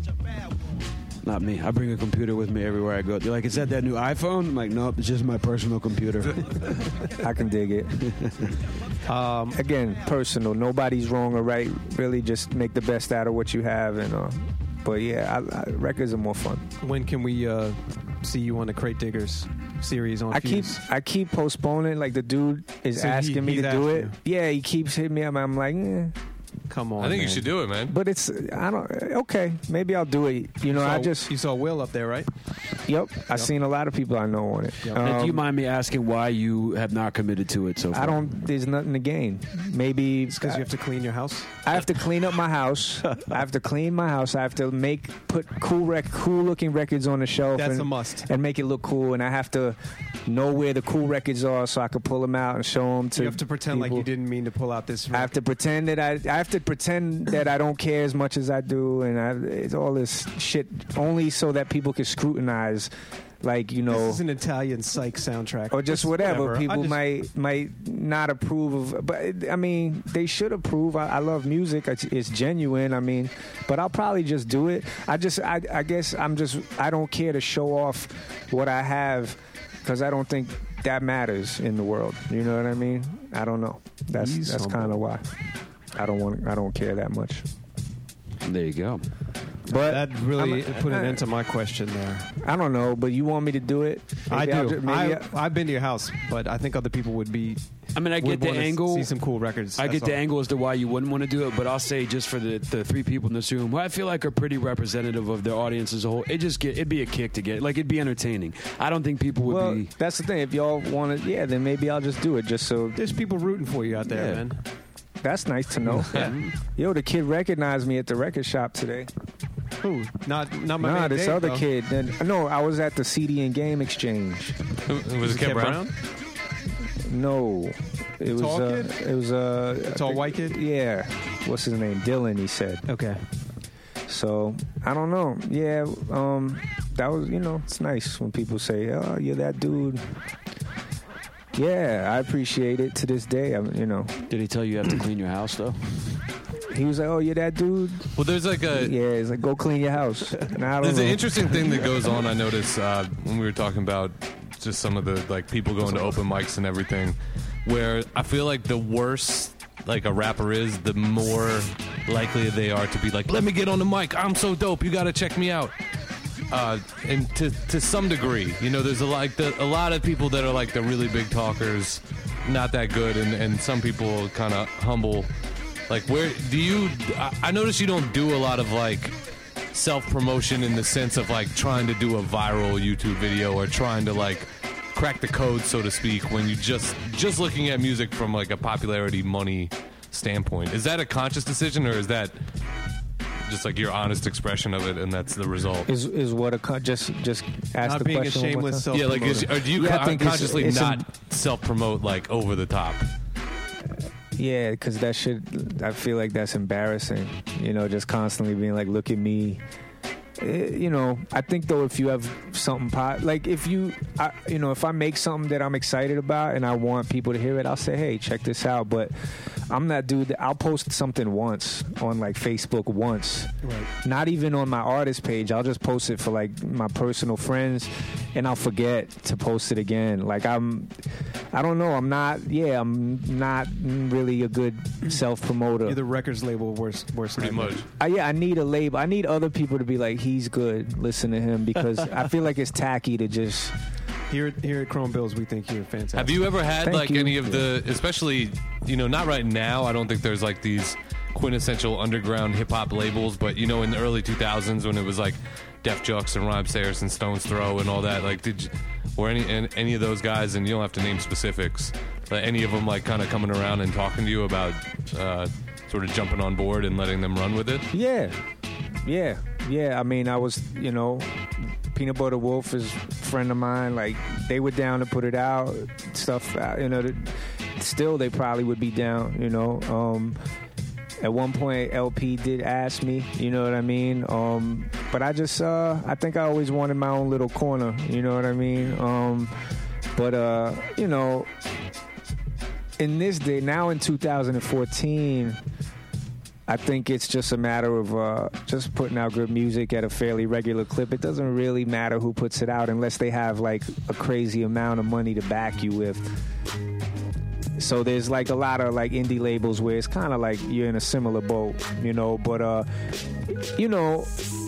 Not me. I bring a computer with me everywhere I go. They're like, is that that new iPhone? I'm like, nope, it's just my personal computer. I can dig it. Um, Again, personal. Nobody's wrong or right. Really, just make the best out of what you have. And uh, but yeah, I, I, records are more fun. when can we uh, see you on the Crate Diggers series on I keep Fuse? I keep postponing. Like the dude is So he- asking me he's to do asked it. you. Yeah, he keeps hitting me up. I'm like, eh. Come on, I think you man. should do it, man. But it's I don't okay. Maybe I'll do it. You know, You saw- I just you saw Will up there, right? yep. I've seen a lot of people I know on it. Yep. Now, do you Um, mind me asking why you have not committed to it so far? I don't. There's nothing to gain. Maybe Because you have to clean your house. I have to clean up my house. I have to clean my house. I have to make put cool rec, cool looking records on the shelf. That's and, a must. and make it look cool. And I have to know where the cool records are so I can pull them out and show them to. You have to pretend like people. you didn't mean to pull out this. I have to pretend that I. I have to pretend that I don't care as much as I do, and I, it's all this shit only so that people can scrutinize, like you know. This is an Italian psych soundtrack, Or just It's whatever. I People just- might might not approve of, but I mean, they should approve. I, I love music; it's, it's genuine. I mean, but I'll probably just do it. I just, I, I guess, I'm just, I don't care to show off what I have because I don't think that matters in the world. You know what I mean? I don't know. That's He's that's humble. kind of why I don't want. I don't care that much. There you go. But That really I'm- put an I- end to my question there. I don't know, but you want me to do it? I Maybe I'll do. ju- maybe I, I've been to your house, but I think other people would be. I mean, I get would the wanna angle. See some cool records. I that's get the all. angle as to why you wouldn't want to do it, but I'll say just for the, the three people in this room, who I feel like are pretty representative of their audience as a whole, it just get it'd be a kick to get, like it'd be entertaining. I don't think people would well, be. that's the thing. If y'all want to, yeah, then maybe I'll just do it. Just so There's people rooting for you out there, Yeah. man. that's nice to know. Yo, the kid recognized me at the record shop today. Who? Not not my Nah, man this Dave, other though. kid. Then- No, I was at the C D and Game Exchange. Was it Kev Brown? No, it was Tall uh, kid? it was uh, Tall white kid? Yeah, what's his name? Dylan. He said. Okay. So I don't know. Yeah, um, that was you know it's nice when people say, "Oh, you're that dude." Yeah, I appreciate it to this day. I, you know, Did he tell you you have to clean your house though? he was like, "Oh, you're that dude." Well, there's like a Yeah, he's like, "Go clean your house." And I don't There's know. an interesting thing that goes on. I noticed uh, when we were talking about just some of the like people going to open mics and everything, where I feel like the worse like a rapper is, the more likely they are to be like, "Let me get on the mic. I'm so dope. You got to check me out." Uh, and to to some degree, you know, there's a like the, a lot of people that are like the really big talkers, not that good, and and some people kind of humble. Like, where do you? I, I notice you don't do a lot of like self-promotion in the sense of like trying to do a viral YouTube video or trying to like crack the code, so to speak, when you just just looking at music from like a popularity money standpoint. Is that a conscious decision, or is that just like your honest expression of it and that's the result? Is is what a con- just just ask Not the being a question one more shameless time? Yeah, like is, or do you Yeah, I con- think it's- consciously it's not a- self-promote like over the top? Yeah, because that should. I feel like that's embarrassing. You know, just constantly being like, "Look at me." Eh, you know, I think though, if you have something pot, like if you, I, you know, if I make something that I'm excited about and I want people to hear it, I'll say, "Hey, check this out." But I'm that dude that I'll post something once on like Facebook once, Right. not even on my artist page. I'll just post it for like my personal friends, and I'll forget to post it again. Like I'm, I don't know. I'm not. Yeah, I'm not really a good self promoter. You're the records label worst worst Pretty nightmare. much. I, yeah, I need a label. I need other people to be like, he's good. Listen to him, because I feel like it's tacky to just. Here, here at Chrome Bills, we think you're fantastic. Have you ever had Thank like you. any of the, especially, you know, not right now, I don't think there's like these quintessential underground hip hop labels, but you know, in the early two thousands when it was like Def Jux and Rhymesayers and Stone's Throw and all that, like did you, were any and any of those guys, and you don't have to name specifics, but any of them like kind of coming around and talking to you about uh, sort of jumping on board and letting them run with it? Yeah, yeah, yeah. I mean, I was, you know, Peanut Butter Wolf is a friend of mine. Like, they were down to put it out, stuff. uh, You know, still they probably would be down. You know, um, at one point L P did ask me. You know what I mean? Um, but I just, uh, I think I always wanted my own little corner. You know what I mean? Um, but uh, you know, in this day now in two thousand fourteen. I think it's just a matter of uh, just putting out good music at a fairly regular clip. It doesn't really matter who puts it out unless they have like a crazy amount of money to back you with. So there's like a lot of like indie labels where it's kind of like you're in a similar boat, you know. But uh, you know,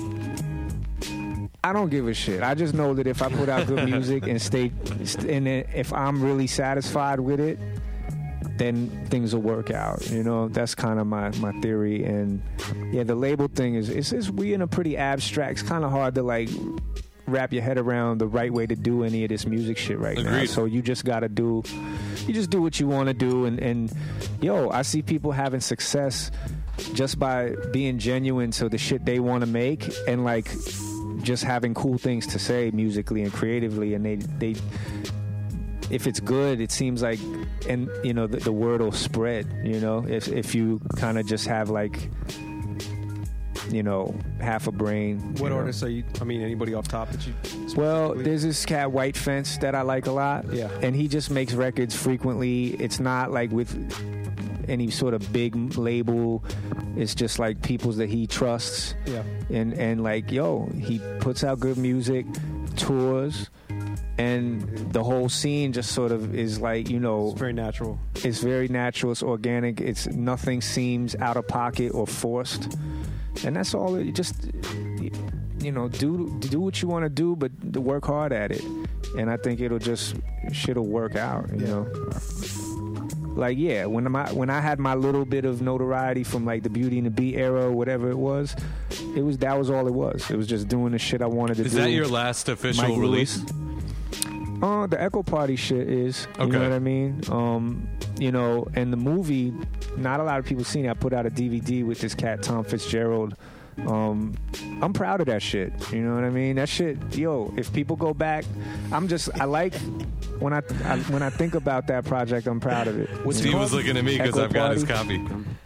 I don't give a shit. I just know that if I put out good music and stay, and if I'm really satisfied with it, then things will work out. You know, that's kind of my, my theory. And yeah, the label thing is, it's, it's we in a pretty abstract, it's kind of hard to like wrap your head around the right way to do any of this music shit right now. Agreed. So you just got to do, you just do what you want to do. And, and yo, I see people having success just by being genuine to the shit they want to make and like just having cool things to say musically and creatively. And they, they, if it's good, it seems like, and you know, the, the word will spread. You know, if if you kind of just have like, you know, half a brain. What you know. artists are you? I mean, anybody off top that you? Well, specifically- there's this cat White Fence that I like a lot. Yeah. and he just makes records frequently. It's not like with any sort of big label. It's just like people's that he trusts. Yeah. and and like yo, he puts out good music, tours. And the whole scene just sort of is like, you know, It's very natural. it's very natural, it's organic, it's nothing seems out of pocket or forced. And that's all it just you know, do do what you want to do, but work hard at it. And I think it'll just shit'll work out. You know. Like, yeah, when I when I had my little bit of notoriety from like the Beauty and the Beat era or whatever it was, it was that was all it was. It was just doing the shit I wanted to is do. Is that your last official Mike release? Oh, uh, the Echo Party shit is. You okay. know what I mean? Um, you know, and the movie, not a lot of people seen it. I put out a D V D with this cat, Tom Fitzgerald. Um, I'm proud of that shit. You know what I mean? That shit, yo, if people go back, I'm just, I like, when I, I when I think about that project, I'm proud of it. What's Steve it was looking at me because Echo I've got his Party.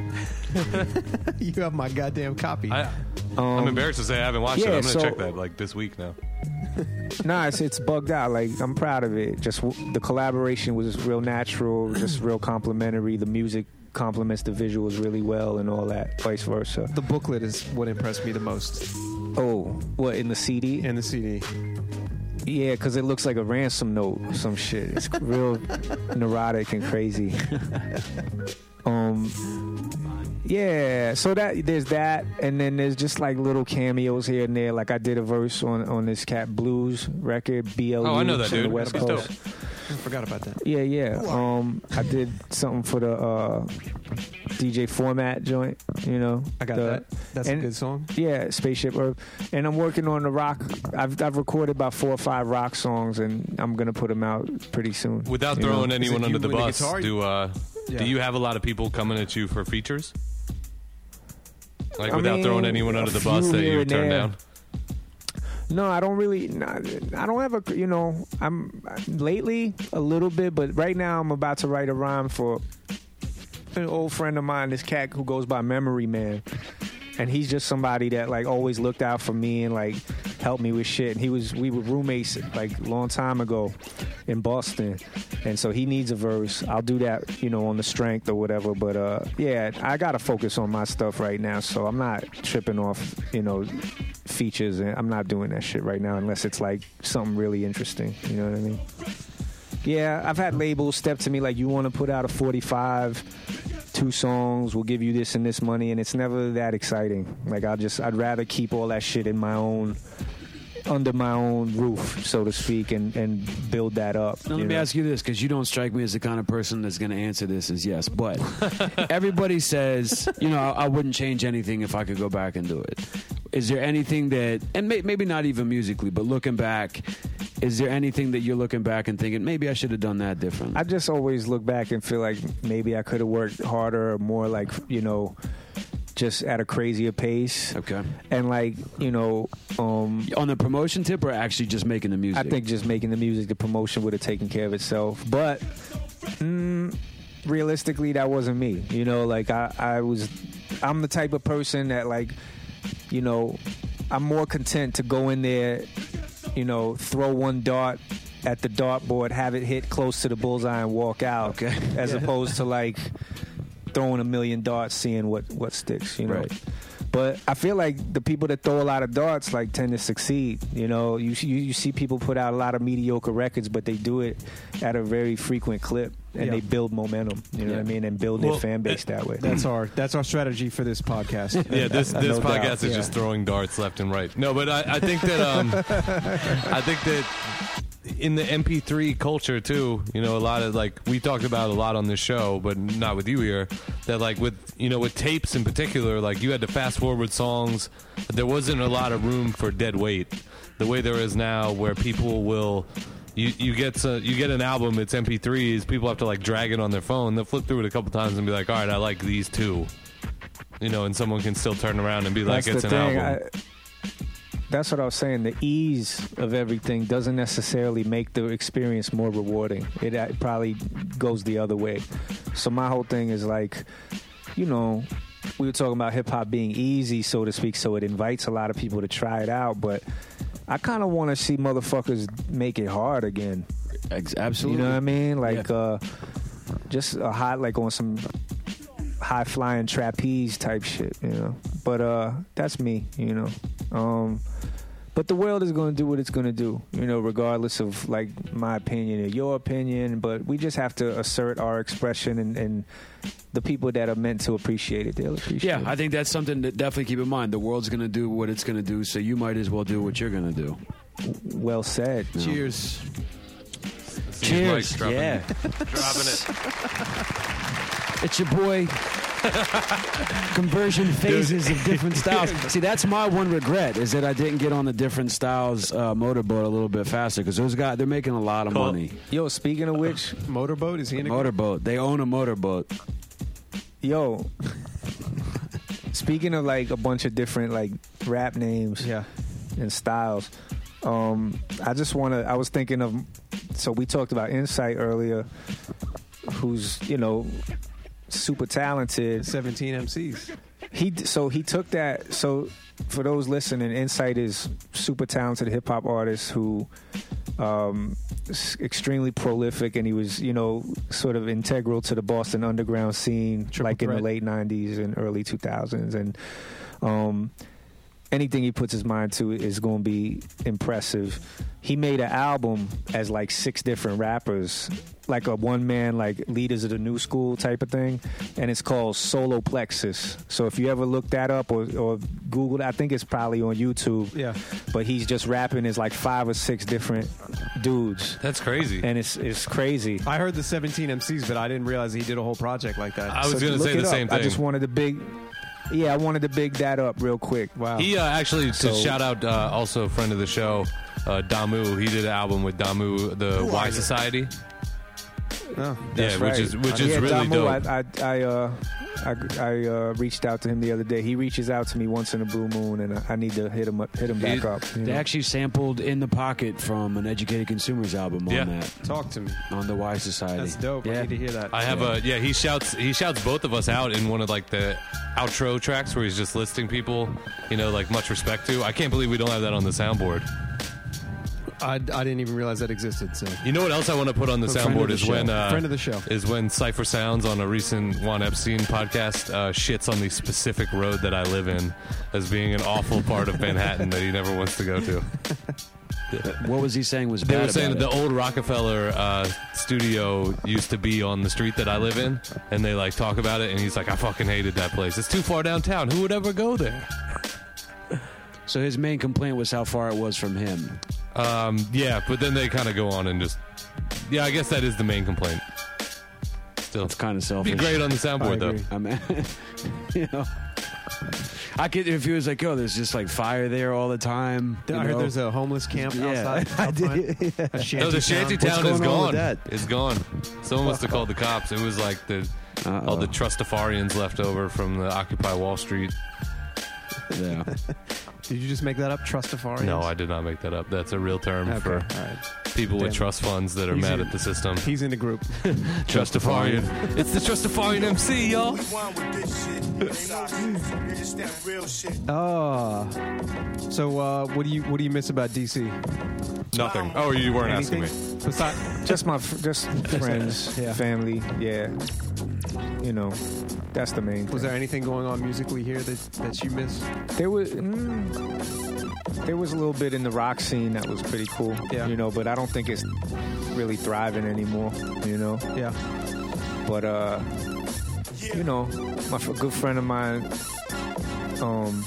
copy. You have my goddamn copy. I, Um, I'm embarrassed to say I haven't watched yeah, it. I'm going to so- check that like this week now. Nah, it's, it's bugged out. Like, I'm proud of it. Just w- the collaboration was real natural, just real complimentary. The music complements the visuals really well and all that, vice versa. The booklet is what impressed me the most Oh, what, in the C D? in the C D. Yeah, because it looks like a ransom note or some shit. It's real neurotic and crazy. Um, yeah, so that there's that, and then there's just like little cameos here and there. Like I did a verse on, on this Cat Blues record, B L U. Oh, I know that, from the dude. West That's Coast. dope. I forgot about that. Yeah, yeah. Um, I did something for the uh, D J Format joint. You know, I got the, that. That's and- a good song. Yeah, Spaceship Earth. And I'm working on the rock. I've I've recorded about four or five rock songs, and I'm gonna put them out pretty soon. Without You throwing know? anyone Is it under the you and the bus, guitar? do uh, Yeah. do you have a lot of people coming at you for features? Like I without mean, throwing anyone under a the bus few that here you and turn there. down? No, I don't really. no, I don't have a. You know, I'm lately a little bit, but right now I'm about to write a rhyme for an old friend of mine, this cat who goes by Memory Man, and he's just somebody that like always looked out for me and like helped me with shit. And he was we were roommates like a long time ago in Boston, and so he needs a verse. I'll do that, you know, on the strength or whatever. But uh, yeah, I gotta focus on my stuff right now, so I'm not tripping off, you know, features, and I'm not doing that shit right now unless it's like something really interesting. You know what I mean? Yeah, I've had labels step to me like, you want to put out a forty-five, two songs, we'll give you this and this money, and it's never that exciting. Like I just, I'd rather keep all that shit in my own, under my own roof, so to speak, and, and build that up. Now, let you me know? ask you this, because you don't strike me as the kind of person that's going to answer this as yes. But everybody says, you know, I, I wouldn't change anything if I could go back and do it. Is there anything that, and may, maybe not even musically, but looking back, is there anything that you're looking back and thinking, maybe I should have done that different? I just always look back and feel like maybe I could have worked harder or more, like, you know, just at a crazier pace. Okay. And like, you know, um, On the promotion tip or actually just making the music? I think just making the music, the promotion would have taken care of itself. But mm, realistically, that wasn't me. You know, like I, I was, I'm the type of person that like, you know, I'm more content to go in there, you know, throw one dart at the dartboard, have it hit close to the bullseye and walk out. Okay. As opposed to like throwing a million darts, seeing what, what sticks, you know. Right. But I feel like the people that throw a lot of darts like tend to succeed. You know, you, you you see people put out a lot of mediocre records, but they do it at a very frequent clip, and Yeah. they build momentum. You know Yeah. what I mean, and build Well, their fan base that way. That's our that's our strategy for this podcast. Yeah, this this No podcast doubt, is yeah. just throwing darts left and right. No, but I, I think that um, I think that in the M P three culture too, you know, a lot of like we talked about a lot on this show, but not with you here. That like with you know with tapes in particular, like you had to fast forward songs. There wasn't a lot of room for dead weight, the way there is now, where people will. You you get to, you get an album, it's M P threes. People have to like drag it on their phone. They'll flip through it a couple times and be like, all right, I like these two, you know, and someone can still turn around and be like, That's it's the an thing. album. I, that's what I was saying. The ease of everything doesn't necessarily make the experience more rewarding. It, uh, probably goes the other way. So my whole thing is like, you know, we were talking about hip hop being easy, so to speak, so it invites a lot of people to try it out. But I kind of want to see motherfuckers make it hard again. Ex- Absolutely. You know what I mean? Like, Yeah. uh, just a hot, like on some high flying trapeze type shit, you know. But uh, that's me, you know. Um, but the world is going to do what it's going to do, you know, regardless of like my opinion or your opinion. But we just have to assert our expression, and, and the people that are meant to appreciate it, they'll appreciate Yeah, it. I think that's something to definitely keep in mind. The world's going to do what it's going to do, so you might as well do what you're going to do. Well said. Cheers. Cheers. Dropping, Yeah. dropping it. It's your boy. Conversion phases of different styles. See, that's my one regret is that I didn't get on the different styles uh, motorboat a little bit faster, because those guys, they're making a lot of Cool. money. Yo, speaking of which, Motorboat? Is he in a Motorboat. They own a motorboat. yo, speaking of like a bunch of different like rap names Yeah. and styles, um, I just want to, I was thinking of, so we talked about Insight earlier, who's, you know, super talented. seventeen M Cs. He so he took that. So for those listening, Insight is super talented hip hop artist who um, is extremely prolific, and he was, you know, sort of integral to the Boston underground scene, Triple like in threat. the late nineties and early two thousands, and um, anything he puts his mind to is going to be impressive. He made an album as like six different rappers, like a one man, like leaders of the new school type of thing, and it's called Solo Plexus. So if you ever look that up or, or Google it, I think it's probably on YouTube. Yeah. But he's just rapping as like five or six different dudes, That's crazy. and it's it's crazy. I heard the seventeen M Cs, but I didn't realize he did a whole project like that. I was So going to look say it the up. same thing. I just wanted to big, yeah, I wanted to big that up real quick. Wow. He uh, actually, to So- shout out, uh, also a friend of the show, uh, Damu. He did an album with Damu, the Y Society. Oh. That's yeah, right. which is which is yeah, really Damu, dope. I I I, uh, I, I uh, reached out to him the other day. He reaches out to me once in a blue moon, and I, I need to hit him up, hit him back He- up. you They know. actually sampled In the Pocket from an Educated Consumers album on Yeah. that, Talk to me. on the Y Society. That's dope. I Yeah. need to hear that. I have a yeah. He shouts he shouts both of us out in one of like the outro tracks where he's just listing people, you know, like much respect to. I can't believe we don't have that on the soundboard. I, I didn't even realize that existed. So You know what else I want to put on the Friend of soundboard the is show. when uh, Friend of the show. is when Cypher Sounds on a recent Juan Epstein podcast uh, shits on the specific road that I live in as being an awful part of Manhattan that he never wants to go to. What was he saying was They bad were saying that about the it? old Rockefeller uh, studio used to be on the street that I live in, and they like talk about it, and he's like, I fucking hated that place. It's too far downtown. Who would ever go there? So his main complaint was how far it was from him. Um, yeah, but then they kind of go on and just, yeah, I guess that is the main complaint. Still, It's kind of be selfish. great on the soundboard though. I mean, you know, I could if he was like, "Oh, there's just like fire there all the time." you I heard know? there's a homeless camp Yeah. outside. I out did. front. A shanty No, the shanty town is going on with gone. that? It's gone. Someone must have called the cops. It was like the Uh-oh. all the Trustafarians left over from the Occupy Wall Street. Yeah. Did you just make that up? Trustafarians? No, I did not make that up. That's a real term Okay. for All right. people with Damn. trust funds that are He's mad in- at the system. He's in the group. Trustafarian. It's the Trustafarian M C, y'all. Oh. So, uh, what do you what do you miss about D C? Nothing. Oh, you weren't asking Anything? me. Besides, Just my fr- just friends, Yeah. family, yeah. You know, that's the main. was thing. there anything going on musically here that, that you missed? There was mm, there was a little bit in the rock scene that was pretty cool. Yeah. You know, but I don't think it's really thriving anymore. You know, Yeah. but uh, you know, my f- good friend of mine, um,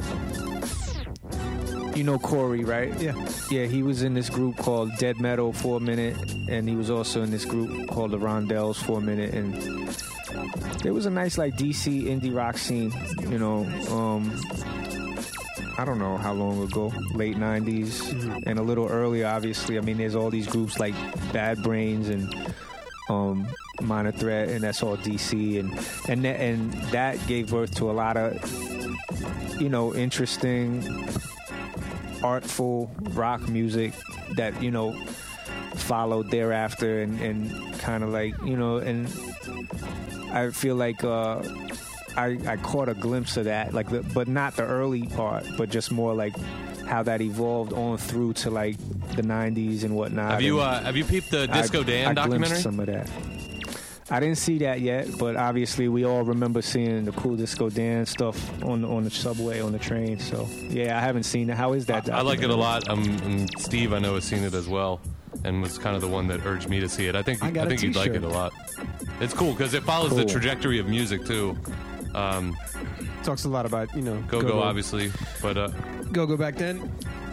you know Corey, right? Yeah. Yeah, he was in this group called Dead Metal for a minute, and he was also in this group called the Rondells for a minute, and there was a nice like D C indie rock scene, you know. Um, I don't know how long ago, late nineties, and a little earlier, obviously. I mean, there's all these groups like Bad Brains and um, Minor Threat, and that's all D C, and and that, and that gave birth to a lot of, you know, interesting, artful rock music that, you know, followed thereafter, and, and kind of like, you know, and I feel like uh, I, I caught a glimpse of that, like, the, but not the early part, but just more like how that evolved on through to like the nineties and whatnot. Have you and uh, have you peeped the I- Disco Dan I glimpsed documentary? some of that. I didn't see that yet, but obviously we all remember seeing the Cool Disco Dan stuff on on the subway, on the train. So yeah, I haven't seen it. How is that? I, I like it a lot. Um, and Steve, I know, has seen it as well, and was kind of the one that urged me to see it. I think I got I a think you'd like t-shirt. it a lot. It's cool because it follows the Cool. trajectory of music too. Um, Talks a lot about, you know, Go-Go, obviously, but uh, Go-Go back then.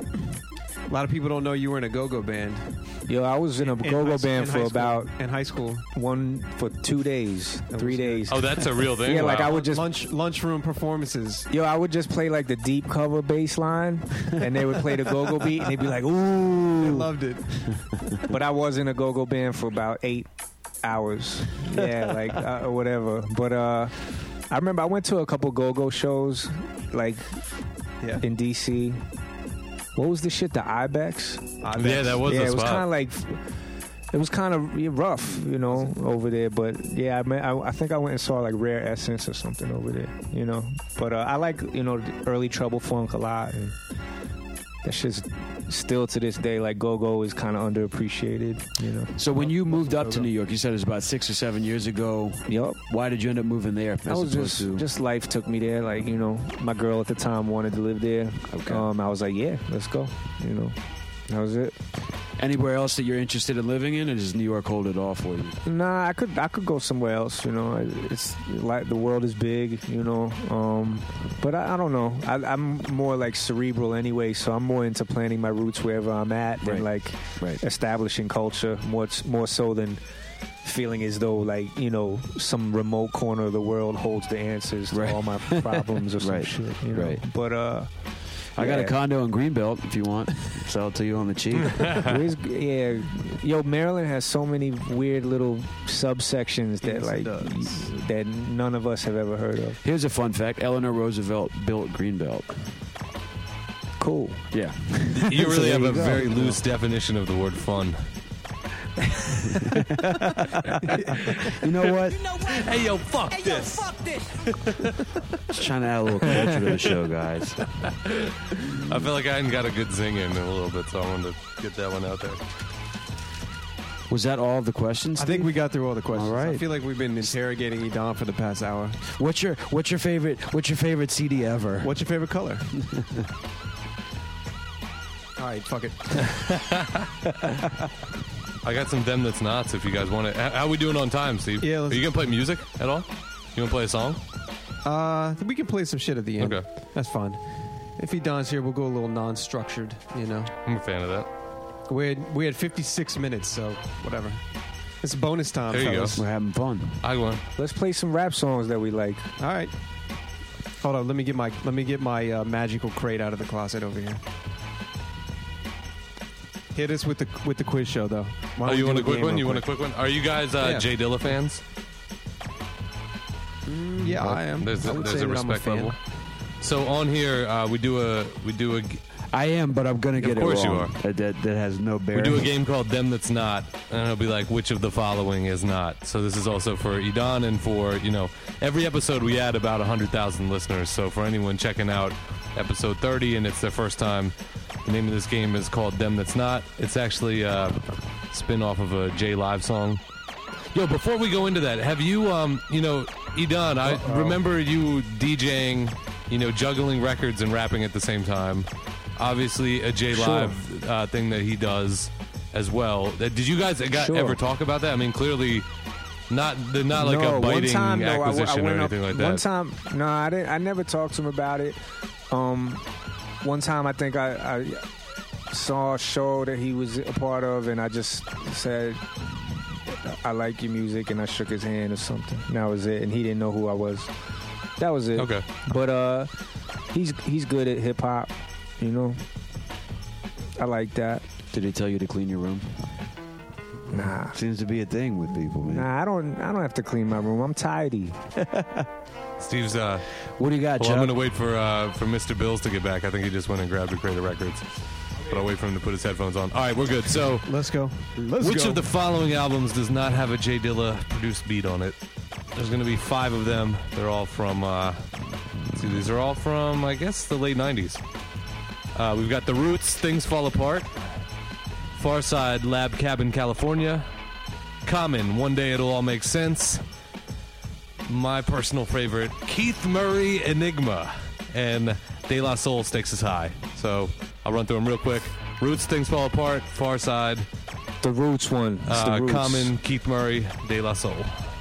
A lot of people don't know you were in a go-go band. Yo, I was in a In high go-go s- band in for high school- about in high school. one for two days, three was good. days. oh, that's a real thing. Yeah, like Wow. I would just lunch lunchroom performances. Yo, I would just play like the deep cover bass line, and they would play the go-go beat, and they'd be like, I "Ooh!" loved it. But I was in a go-go band for about eight hours. Yeah, like uh, or whatever. But uh, I remember I went to a couple go-go shows, like Yeah. in D C. What was the shit? The Ibex. I Yeah, bet. that was yeah, a it was spot. kind of like. It was kind of rough, you know, over there. But yeah, I, mean, I, I think I went and saw like Rare Essence or something over there, you know. But uh, I like, you know, the early Trouble Funk a lot. And that shit's still to this day, like Go-Go is kind of underappreciated, you know. So when you moved up to New York, you said it was about six or seven years ago. Yup. Why did you end up moving there? As I was opposed just, to just life took me there. Like, you know, my girl at the time wanted to live there. Okay. Um, I was like, yeah, let's go. You know, that was it. anywhere else that you're interested in living in, or does New York hold it all for you? Nah, I could I could go somewhere else. You know, it's like the world is big. You know, um, but I, I don't know. I, I'm more like cerebral anyway, so I'm more into planting my roots wherever I'm at Right. and like Right. establishing culture more more so than feeling as though like you know some remote corner of the world holds the answers to Right. all my problems or some Right. shit. You know, Right. but uh. I got a yeah. condo in Greenbelt if you want. Sell it to you on the cheap. Where's- yeah, yo, Maryland has so many weird little subsections that Yes, it like does. y- that none of us have ever heard of. Here's a fun fact: Eleanor Roosevelt built Greenbelt. Cool. Yeah. You So really there have you a go. very loose definition of the word fun. You know what? Hey, yo, fuck Hey, yo, this. fuck this. Just trying to add a little culture to the show, guys. I feel like I hadn't got a good zing in a little bit, so I wanted to get that one out there. Was that all of the questions? I think we got through all the questions. All right. I feel like we've been interrogating Edon for the past hour. What's your What's your favorite What's your favorite C D ever? What's your favorite color? All right, fuck it. I got some Them That's Nots if you guys want it. How how we doing on time, Steve? Yeah, Are let's- you going to play music at all? You want to play a song? Uh, we can play some shit at the end. Okay. That's fine. If Edon's here, we'll go a little non-structured. You know, I'm a fan of that. we had we had fifty-six minutes, so whatever. It's bonus time, There you go. fellas. We're having fun. I won. Let's play some rap songs that we like. All right. Hold on. Let me get my let me get my uh, magical crate out of the closet over here. Hit us with the with the quiz show though. Why Oh, don't we you do want a quick game one? real You want a quick one? Are you guys uh, Yeah. Jay Dilla fans? Yeah, I am. There's I a, would there's say a that I'm respect fan. level. So on here, uh, we do a we do a g- I am, but I'm gonna Of get course it you wrong. are. That, that that has no we bearing. do a game called Them That's Not, and it'll be like which of the following is not. So this is also for Edon and for you know every episode we add about one hundred thousand listeners. So for anyone checking out episode thirty and it's their first time, the name of this game is called Them That's Not. It's actually a spin off of a J Live song. Yo, before we go into that, have you, um, you know, Edon, I remember you DJing, you know, juggling records and rapping at the same time. Obviously, a J Live uh, thing that he does as well. Uh, Did you guys got, Sure. ever talk about that? I mean, clearly, not they're not like no, a biting one time, no, I w- I acquisition or went up- anything like that. One time, no, I didn't. I never talked to him about it. Um, one time, I think I, I saw a show that he was a part of, and I just said, "I like your music," and I shook his hand or something. And that was it. And he didn't know who I was. That was it. Okay. But uh, he's he's good at hip hop. You know, I like that. Did he tell you to clean your room? Nah. Seems to be a thing with people, man. Nah, I don't. I don't have to clean my room. I'm tidy. Steve's. Uh, What do you got, well, I'm Chuck? going to wait for uh, for Mister Bills to get back. I think he just went and grabbed a crate of records. But I'll wait for him to put his headphones on. All right, we're good. So. Let's go. Let's Which go. of the following albums does not have a J Dilla produced beat on it? There's going to be five of them. They're all from, uh, let's see, these are all from, I guess, the late nineties. Uh, we've got The Roots, Things Fall Apart, Far Side, Lab Cabin, California, Common, One Day It'll All Make Sense. My personal favorite, Keith Murray, Enigma. And De La Soul, Stakes Is High. So I'll run through them real quick. Roots, Things Fall Apart, Far Side. The Roots one. It's Uh, the Roots. Common, Keith Murray, De La Soul.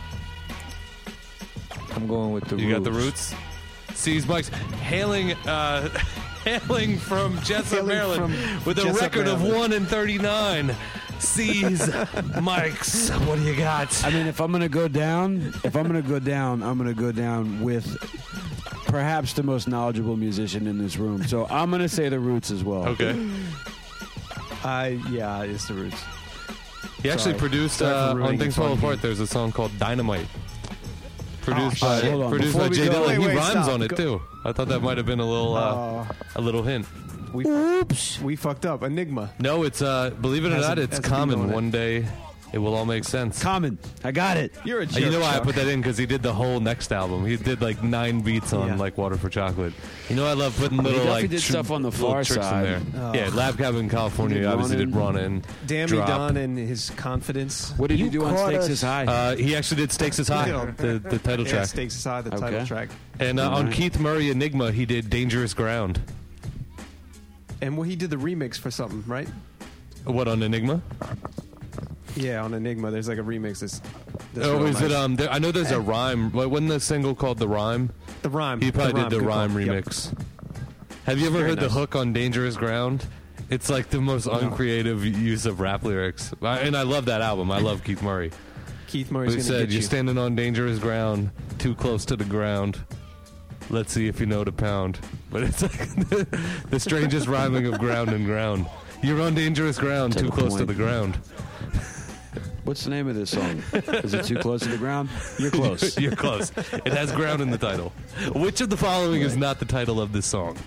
I'm going with the You Roots. got the Roots? C's Mike's hailing uh, hailing from Jessup, Hailing Maryland from with a Jessup, record of Maryland. one and thirty-nine. C's Mike's, what do you got? I mean, if I'm gonna go down, if I'm gonna go down, I'm gonna go down with perhaps the most knowledgeable musician in this room. So I'm gonna say the Roots as well. Okay. I yeah, it's the Roots. He actually Sorry. produced Sorry for uh, ruining on Things your Fall fun Apart. game. There's a song called Dynamite. Produced Oh, by shit. Hold on. produced Before by we Jay go- Dilla. Wait, He wait, rhymes stop. on it Go- too. I thought that might have been a little uh, Uh, a little hint. we Oops. we fucked up. Enigma. No, it's uh, believe it or Has a- not, it's has a beat on Common. it. One day it will all make sense. Common. I got it. You're a Uh, jerk. you know why I Chuck. put that in? Because he did the whole next album. He did like nine beats on Yeah. like Water for Chocolate. You know I love putting little definitely like did tr- stuff on the little far tricks side. in there. Oh. Yeah, Lab Cabin, California. He did Obviously Run did Run In. Damn Drop. me Don and his confidence. What did you, You do on caught Stakes us- Is High? Uh, he actually did Stakes Is High, Yeah. the, the title Yeah, track. Stakes Aside, the title Okay. track. And uh, on Alright. Keith Murray Enigma, he did Dangerous Ground. And well, he did the remix for something, right? What, on Enigma? Yeah, on Enigma, there's like a remix. That's, that's Oh, real is it? nice. Um, there, I know there's a rhyme. What, wasn't the single called The Rhyme? the rhyme? He probably did the good rhyme call. Yep. remix. Have you ever Very heard nice. the hook on Dangerous Ground? It's like the most uncreative use of rap lyrics. I, and I love that album. I love Keith Murray. Keith Murray's He going to said, get "You're you. standing on dangerous ground, too close to the ground. Let's see if you know the pound." But it's like the, the strangest rhyming of ground and ground. You're on dangerous ground, To too the close to point. the ground. What's the name of this song? Is it Too Close to the Ground? You're close. You're close. It has ground in the title. Which of the following is not the title of this song?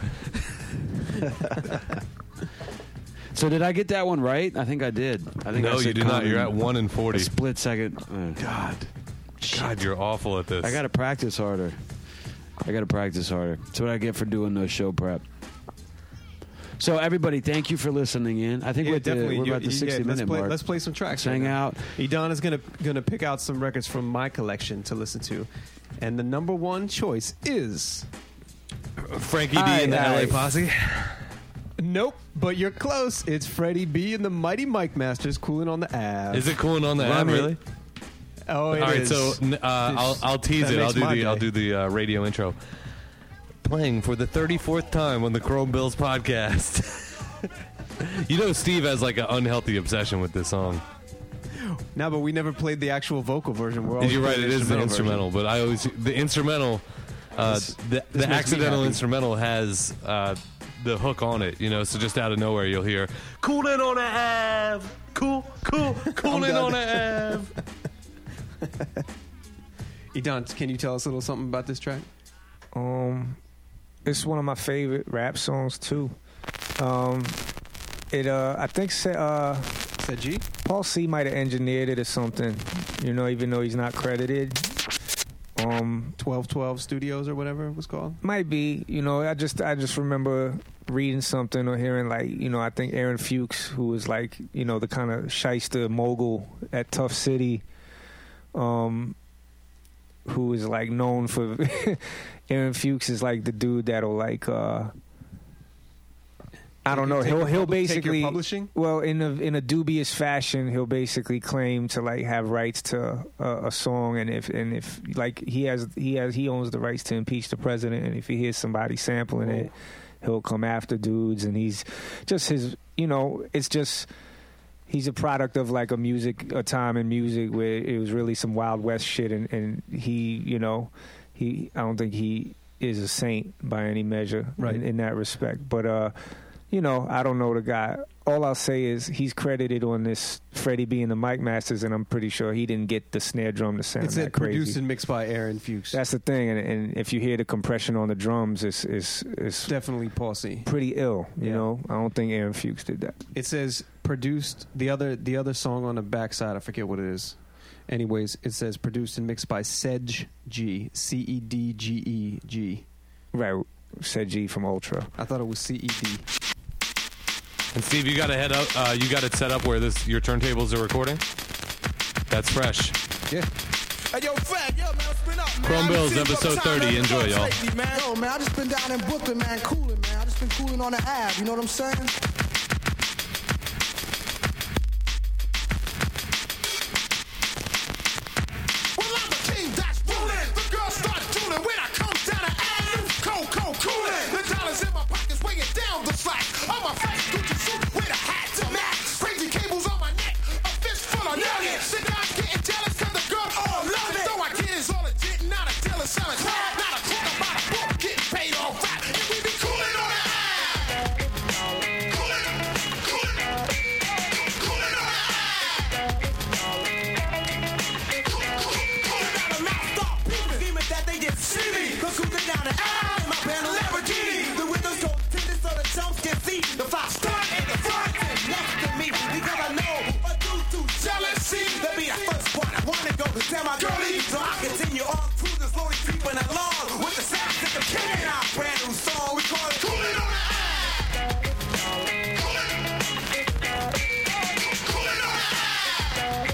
So did I get that one right? I think I did. I think I No, said you do not. Common. You're at one in A forty. split second. Uh, God. God, you're awful at this. I got to practice harder. I got to practice harder. That's what I get for doing no show prep. So everybody, thank you for listening in. I think Yeah, we're, at the, definitely. we're You- about the yeah, sixty let's minute play, mark. Let's play some tracks. Let's hang right now. out. Edon is gonna gonna pick out some records from my collection to listen to, and the number one choice is Frankie D Aye, and the L A aye. Posse. nope, but you're close. It's Freddie B and the Mighty Mike Masters, cooling on the Ave. Is it cooling on the Run ad? it. Really? Oh, it All right, is. so n- uh, I'll, I'll tease That it. I'll makes do my the I'll day. do the uh, radio intro. Playing for the thirty-fourth time on the Chrome Bills podcast. You know, Steve has like an unhealthy obsession with this song. No, but we never played the actual vocal version. We're always You're right; playing it is the instrumental instrumental, but I always the instrumental, uh, This- the, this the makes me accidental happy. instrumental has uh, the hook on it. You know, so just out of nowhere you'll hear "Coolin' on the Ave, cool, cool, coolin' done. on the Ave." version. Edon, can you tell us a little something about this track? Um, it's one of my favorite rap songs too. Um, it uh, I think sa- uh, Said G. Paul C might have engineered it or something. You know, even though he's not credited. Um, twelve twelve Studios or whatever it was called. might be. You know, I just I just remember reading something or hearing like you know I think Aaron Fuchs, who was like you know the kind of shyster mogul at Tough City. Um. Who is like known for Aaron Fuchs is like the dude that'll like uh I don't know Take he'll your he'll pub- take your basically publishing? well in a in a dubious fashion he'll basically claim to like have rights to a, a song and if and if like he has he has he owns the rights to impeach the president and if he hears somebody sampling it he'll come after dudes and he's just his you know it's just he's a product of like a music, a time in music where it was really some Wild West shit, and, and he, you know, he, I don't think he is a saint by any measure Right. in, in that respect. But, uh, you know, I don't know the guy. All I'll say is he's credited on this Freddie B and the Mike Masters, and I'm pretty sure he didn't get the snare drum to sound It that said crazy. produced and mixed by Aaron Fuchs. That's the thing, and, and if you hear the compression on the drums, it's it's, it's definitely Paul C. pretty ill. You Yeah. know, I don't think Aaron Fuchs did that. It says produced the other the other song on the backside. I forget what it is. Anyways, it says produced and mixed by Sedge G, C E D G E G. Right, said G from Ultra. I thought it was C E D. And Steve, you got to head up. Uh, you got it set up where this your turntables are recording. That's fresh. Yeah. Hey, yo, Fred, yo, man, what's been up, man? Chrome I Bills, just seen you episode up time, thirty. man. Enjoy, What's y'all. lately, man? Yo, man, I just been down in Brooklyn, man, cooling, man. I just been cooling on the Ave, you know what I'm saying? Well, I'm the king that's ruling. The girls start drooling when I come down the Ave. Cold, cold, cooling. The dollars in my pockets weighing down the slack. On my face, Gucci suit with a hat to match. Crazy cables on my neck, a fist full of nuggets. The guys getting jealous 'cause the girls all love it. So I get it's all legit, not a dealer selling crap. Not a talk about a book, getting paid off rap. And we be cooling on the Ave. Cooling, cooling, cooling on the Ave. Cooling down the mouth, stop people scheming that they didn't see me. 'Cause cruising down the Ave in my brand new Lamborghini. The windows go tinted so the chumps can see the five star in the front and next to me. Because I know a dude too jealousy. Let be the first part I wanna go to tell my girlie. So I continue on cruising, slowly creeping along with the sound system killing our brand new song. We call it Cooling on the Ave. Cooling, cooling on the Ave.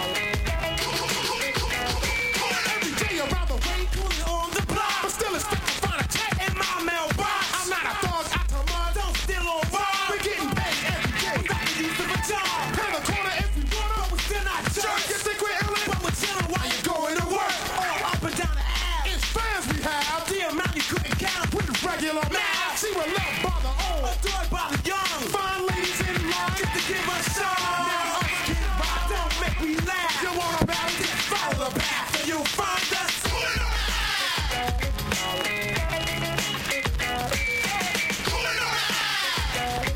Cooling every day around the way, cooling on the block. But still it's fun to find a check in my mailbox. I'm not a thug, I tell mud, don't steal or rob. We're getting paid every day without the use of a job. Pay the corner if we want but we're still not jerks. You think we're illin', but we're chillin' while you're going to work. All up and down the Ave. It's fans we have. The amount you couldn't count with regular math. See, we're loved by the old, adored by the young. Fine ladies in line just to give us some. Now us kid rock, don't make me laugh. You want a battle, just follow the path and you'll find us. Cooling on the Ave. Cooling on the Ave.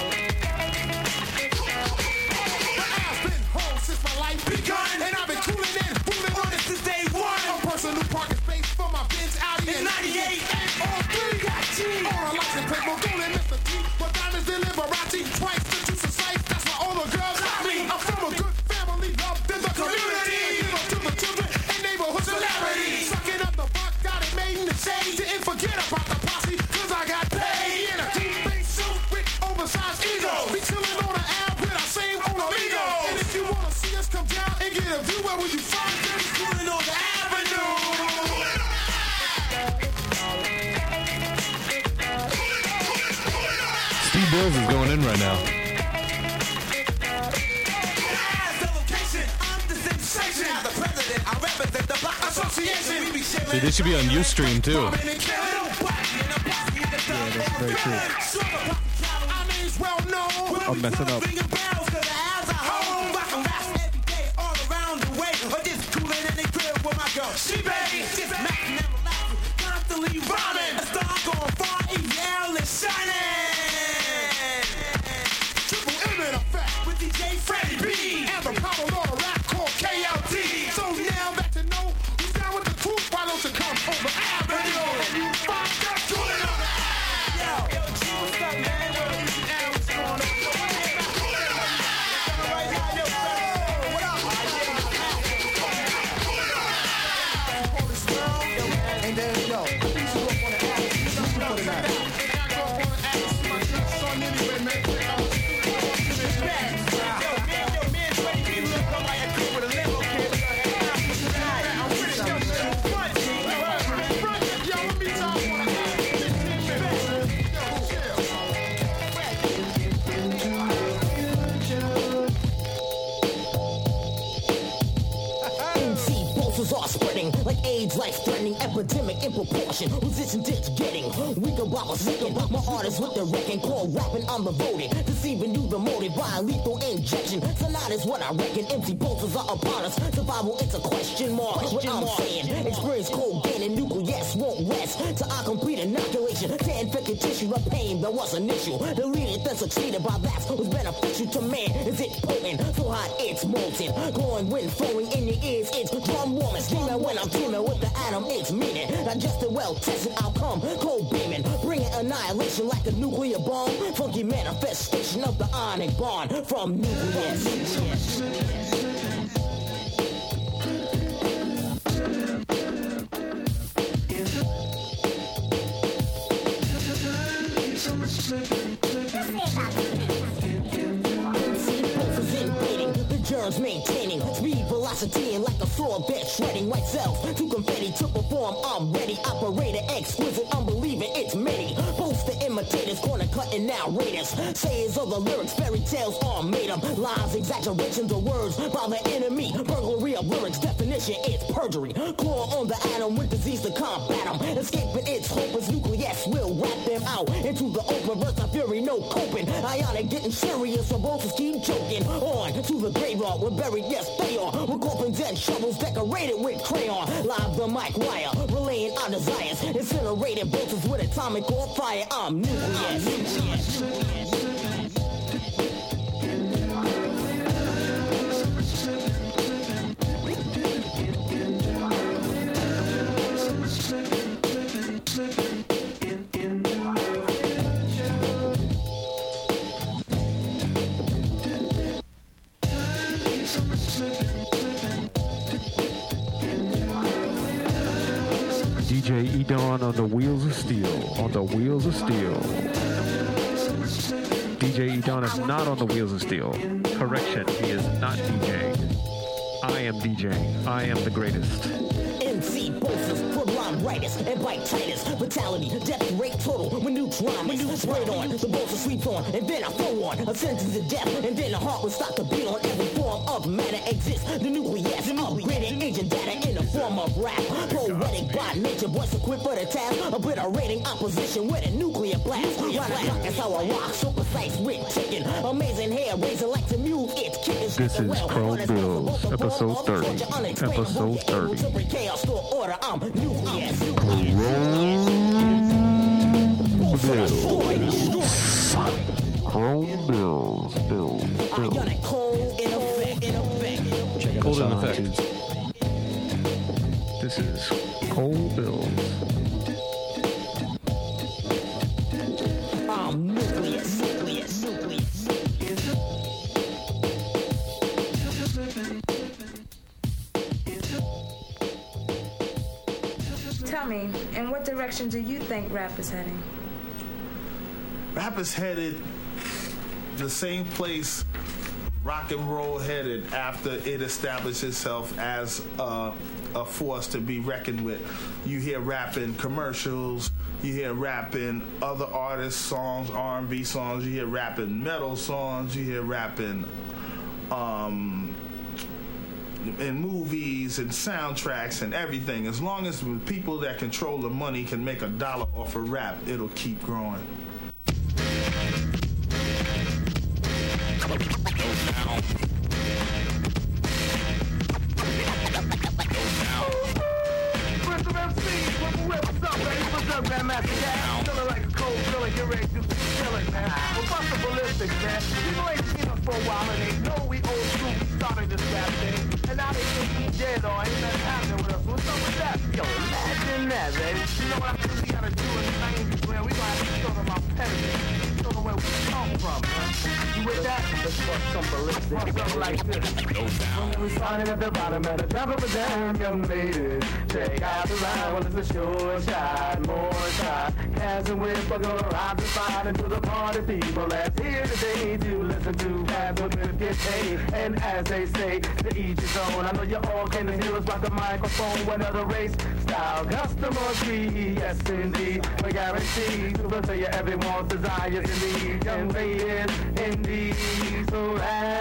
The Ave's been home since my life begun, and I've been cooling and fooling on it since day one. A personal parking space for my Benz Audi in ninety-eight and all three got G. On a license plate, we're going Mister T. But diamonds deliverati twice the juice of sight. That's why all the girls like me. I'm from a good family, loved in the community. Give up to the children and neighborhood celebrities. Sucking up the buck, got it made in the shade. Didn't forget about the posse, 'cause I got paid. In a two-face suit with oversized ego. We chillin' on the Ave with our same old amigos. And if you wanna see us come down and get a view, where will you find us? Cooling on the avenue. Steve Bills is going in right now. See, this should be on Ustream too. Yeah, that's very true. I'm messing up. She baby, just maxing and relaxing, constantly rhyming. A star going far, E L is shining. Triple M in effect with D J Freddie B. And the power on a rap called K L T. So now that you know who's down with the crew, why don't you come over Avenue and you find that cooling on the Ave. Yo, yo, G, what's up, man? What up, you and what's going on? Right now, yo, what up? And there you go. Are spreading like AIDS, life-threatening epidemic in proportion. Musician ditch getting weaker by a second. My artists with the wrecking, called rapping, I'm the voted. Deceiving you the motive by a lethal injection. Tonight is what I reckon. Empty posters are upon us. Survival, it's a question mark. What I'm saying, experience cold gain and nucleus won't rest. To our complete inoculation, to infected tissue of pain that was an issue. Deleted, then succeeded by that was beneficial to man. Is it potent? So hot it's molten. Glowing wind flowing in your ears. It's drum warming. Screaming when I'm dreaming with the atom, it's meaning. Digested, well tested outcome, cold beaming, bringing annihilation like a nuclear bomb. Funky manifestation of the ionic bond from nucleus. Pulses invading, the germs maintaining speed, velocity. ferocity and like a sword bed shredding white cells to confetti to perform. I'm ready, operator, exquisite, unbelieving, it's many. Poster imitators, corner cutting narrators, sayers of the lyrics, fairy tales are made up. Lies, exaggerations of words by the enemy. Burglary of lyrics, definition is perjury. Claw on the atom with disease to combat them. Escaping its hopeless nucleus will wrap them out into the open verse of fury, no coping. Ionic getting serious, so bosses keep joking. On to the graveyard, we're buried, yes they are. With coffins and shovels decorated with crayon. Live the mic wire, relaying our desires. Incinerated bolters with atomic or fire. I'm nucleus. nucleus. nucleus. D J E-Don on the wheels of steel. On the wheels of steel. D J E-Don is not on the wheels of steel. Correction, he is not DJing. I am DJing. I am the greatest. M C bosses, prolonged writers, and bite tighters. Fatality, death rate total, minute dramas. Sprayed on, the bosses sweep on, and then I flow on. A sentence of death, and then the heart will stop to beat on. Every form of matter exists. The nucleus, upgraded agent data in the form of rap. Poetic by nature, voice equipped for the task. Obliterating opposition with a nuclear blast. Round the clock is how I rock, so precise with ticking. Amazing hair, razor like to muse, it's kicking. This is Chrome Bills, episode thirty. Episode thirty. Chaos, store order, I'm nucleus. Chrome Bills. Bills. Bills. Ionic cold in effect, in effect. Check Cold us in out on effect. iTunes. This is Cole Bills. I'm nucleus, nucleus, nucleus. Tell me, in what direction do you think rap is heading? Rap is headed the same place rock and roll headed after it established itself as a, a force to be reckoned with. You hear rap in commercials, you hear rap in other artists' songs, R and B songs, you hear rap in metal songs, you hear rap in um, in movies and soundtracks and everything. As long as the people that control the money can make a dollar off of rap, it'll keep growing. We started at the bottom at the top of a damn young lady. Check out the ride, well, it's a sure shot, more shot. Cast and whip, we're gonna ride the spot into the party people that's here today to listen to fast but good get paid. And as they say, to each his own. I know you all can hear us like the microphone when other race style customers be. Yes, indeed, we guarantee to fulfill your everyone's desires indeed. Young ladies, indeed. So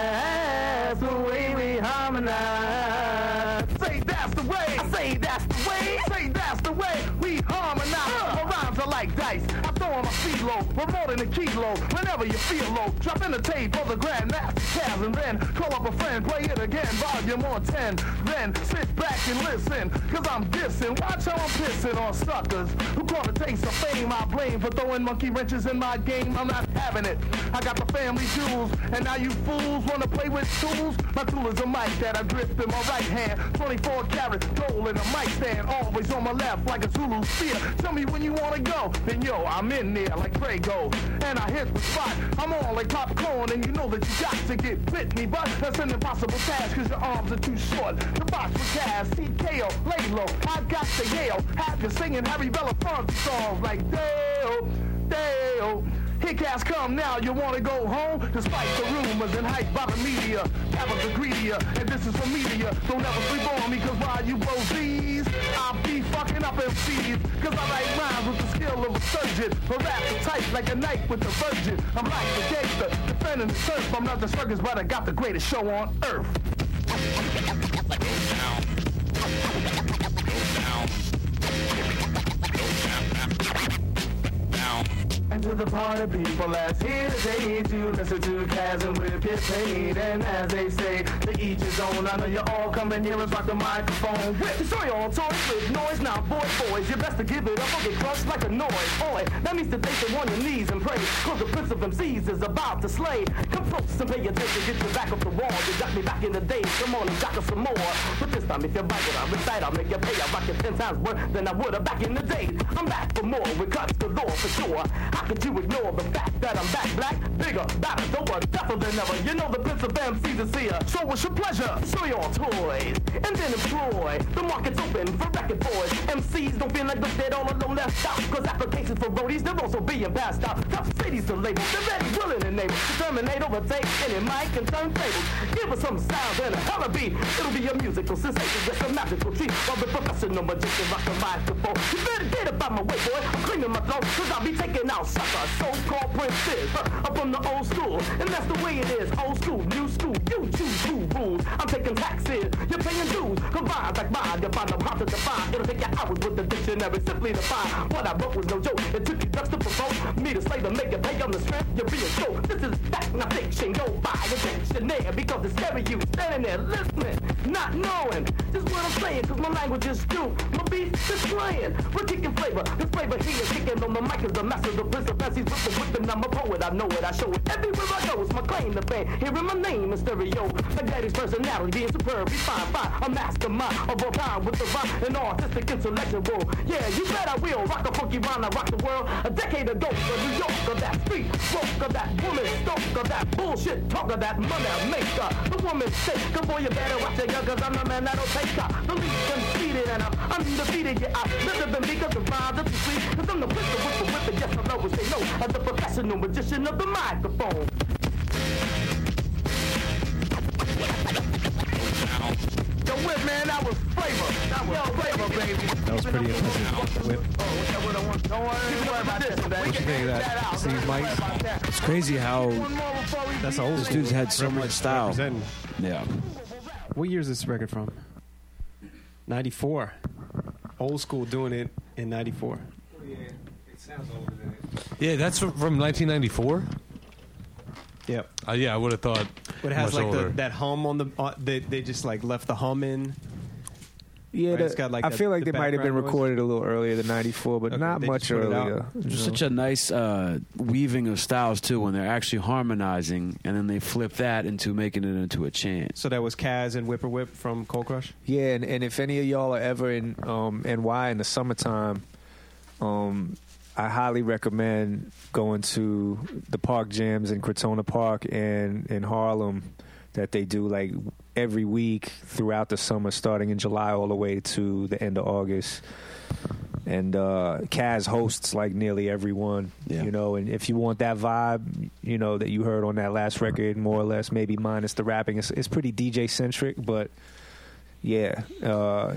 that's the way we harmonize. Say that's the way. I say that's the way. Say that's the way we harmonize. Uh. My rhymes are like dice. I throw on my feet low. We're more than a kilo. Whenever you feel low, drop in the tape for the grand master Cavs and then call up a friend, play it again, volume on ten. Then sit back and listen, cause I'm dissing. Watch how I'm pissing on suckers who caught a taste of fame. I blame for throwing monkey wrenches in my game. I'm not having it. I got the family jewels, and now you fools wanna play with tools. My tool is a mic that I grip in my right hand. twenty-four karat gold in a mic stand, always on my left like a Zulu spear. Tell me when you wanna go, then yo, I'm in there like Prego. And I hit the spot, I'm on like popcorn, and you know that you got to get with me. But that's an impossible task, cause your arms are too short. The box with Cass, T K O, lay low, I got the Yale. Have you singing Harry Belafonte songs like Dale, Dale. Kick-ass come now, you wanna go home? Despite the rumors and hype by the media, Apples are greedier, and this is for media. Don't ever sleep on me, cause while you blow these, I'll be fucking up M Cs. Cause I write rhymes with the skill of a surgeon. But rap is tight like a knife with the virgin. I'm like the gangster, defending the turf. I'm not the circus, but I got the greatest show on earth. And to the party people that's here today to listen to Kaz and Whip get paid. And as they say, to each his own. I know you all come in here and rock the microphone. Whip, so you all toys with noise. Now, boy, boys, you best to give it up or get crushed like a noise. Boy, that means to take it on your knees and pray. Cause the Prince of M Cs is about to slay. Come close and pay attention, get your back up the wall. You got me back in the days, come on and jack us some more. But this time, if you bite it, I'll recite, I'll make you pay. I'll rock it ten times worse than I would have back in the day. I'm back for more with cuts galore for sure. How could you ignore the fact that I'm back black, bigger, badder, doper, tougher than ever? You know the Prince of M Cs is here. So what's your pleasure? Show your toys and then employ. The market's open for record boys. M Cs don't feel like they're dead all alone left out. Cause applications for roadies, they're also being passed out. Tough cities to label, they're ready, willing, and able to terminate, overtake any mic and turntables. Give us some sound and a hella beat. It'll be a musical sensation, just a magical treat. While the professional magician rock the microphone. You better get up out my way, boy. I'm cleaning my throat, cause I'll be taking out suckers, so-called princes, uh, up from the old school. And that's the way it is, old school, new school. You choose who rules. I'm taking taxes, you're paying dues. Combine like mine, you find them hard to define. It'll take you hours with the dictionary simply to find. What I wrote was no joke. It took you drugs to provoke me to slay to make it pay on the strength you're being shown. This is fact, not fiction. Go buy a dictionary because it's scary you standing there listening, not knowing just what I'm saying. Cause my language is true, my beat is slaying. We're kicking flavor, this flavor here is kicking on the mic is the master, the prince of fancies with the whipping. I'm a poet, I know it, I show it everywhere I go. It's my claim to fame. Hearing my name in stereo. My daddy's personality being superb, he's fine, fine. A mastermind of all time with the rhyme and artistic intellectual. Yeah, you bet I will rock a funky rhyme, I rock the world. A decade ago, the New York of that street stroke of that woman stroke of that bullshit talk of that money maker. The woman shake, come boy, you better watch it, cause I'm the man that'll take her. The least conceited and I'm undefeated, yeah, I live them because the rhymes are too sweet. Cause I'm the whistle with the whip and yes, I'll always say no. I'm the professional magician of the microphone. Yo, Whip, man, that was flavor. That was flavor, baby. That was pretty impressive. Whip. Don't worry about this. What you think of that? See these mics? It's crazy how That's old. this dude's had so much style. Representing. Yeah. What year is this record from? ninety-four. Old school doing it in ninety-four. Yeah, it sounds older than it. Yeah, that's from, from nineteen ninety-four. Yep. Uh, yeah, I would have thought. But it has much like the, older. that hum on the. Uh, they they just like left the hum in. Yeah, Right, the, it's got, like, I the- feel like the they might have been background noise. recorded a little earlier than ninety-four, but Okay, not they much just put it out. earlier. Just you such know? a nice uh, weaving of styles too when they're actually harmonizing, and then they flip that into making it into a chant. So that was Kaz and Whipper Whip from Cold Crush. Yeah, and, and if any of y'all are ever in um, N Y in the summertime, um, I highly recommend going to the park jams in Crotona Park and in Harlem that they do like every week throughout the summer, starting in July all the way to the end of August. And uh, Kaz hosts like nearly every one, Yeah. you know. And if you want that vibe, you know, that you heard on that last record, more or less, maybe minus the rapping, it's, it's pretty D J centric, but yeah. Uh,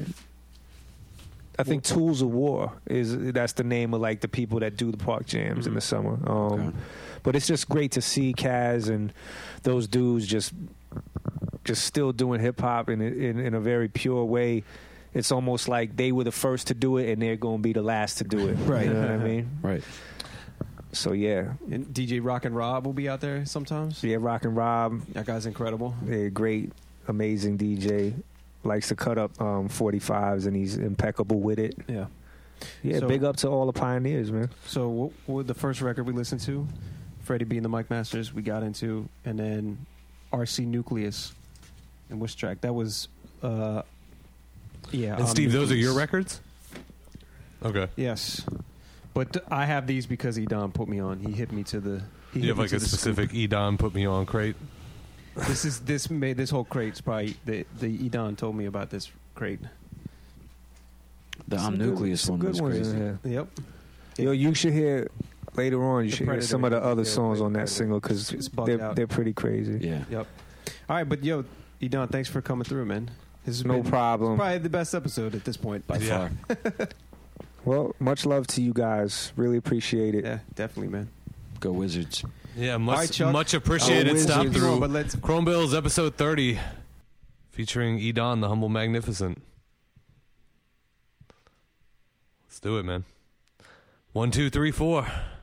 I think Tools of War is that's the name of like the people that do the park jams in the summer. Um, Okay. But it's just great to see Kaz and those dudes just just still doing hip hop in, in in a very pure way. It's almost like they were the first to do it and they're going to be the last to do it. Right. You know what I mean? Right. So yeah, And D J Rock and Rob will be out there sometimes. yeah. Rock and Rob, That guy's incredible. a great, amazing D J. Likes to cut up um, forty-fives and he's impeccable with it. Yeah. Yeah, So- big up to all the pioneers, man. So what, what the first record we listened to, Freddie B and the Mike Masters, we got into, and then R C Nucleus. And which track? That was, uh, yeah. And um, Steve, those are your Nucleus. records? Okay. Yes. But I have these because Edon put me on. He hit me to the. He You hit have me like to a the specific Edon put me on crate? scoop. This is this made this whole crate's probably the the Edon told me about this crate. The Some I'm good- Nucleus some one good was ones crazy. in here. Yep. Yo, you should hear Later on, you should hear Predator some of the other yeah, songs on that Predator. single because It's bugged they're, out. they're pretty crazy. Yeah. Yep. All right, but yo, Edon, thanks for coming through, man. This has No been problem. Probably the best episode at this point by Yeah. far. Well, much love to you guys. Really appreciate it. Yeah, definitely, man. Go Wizards. Yeah, much, right, Chuck. much appreciated. Oh, Stop Wizards. through. But let's- Chrome Bills episode thirty, featuring Edon, the humble magnificent. Let's do it, man. One, two, three, four.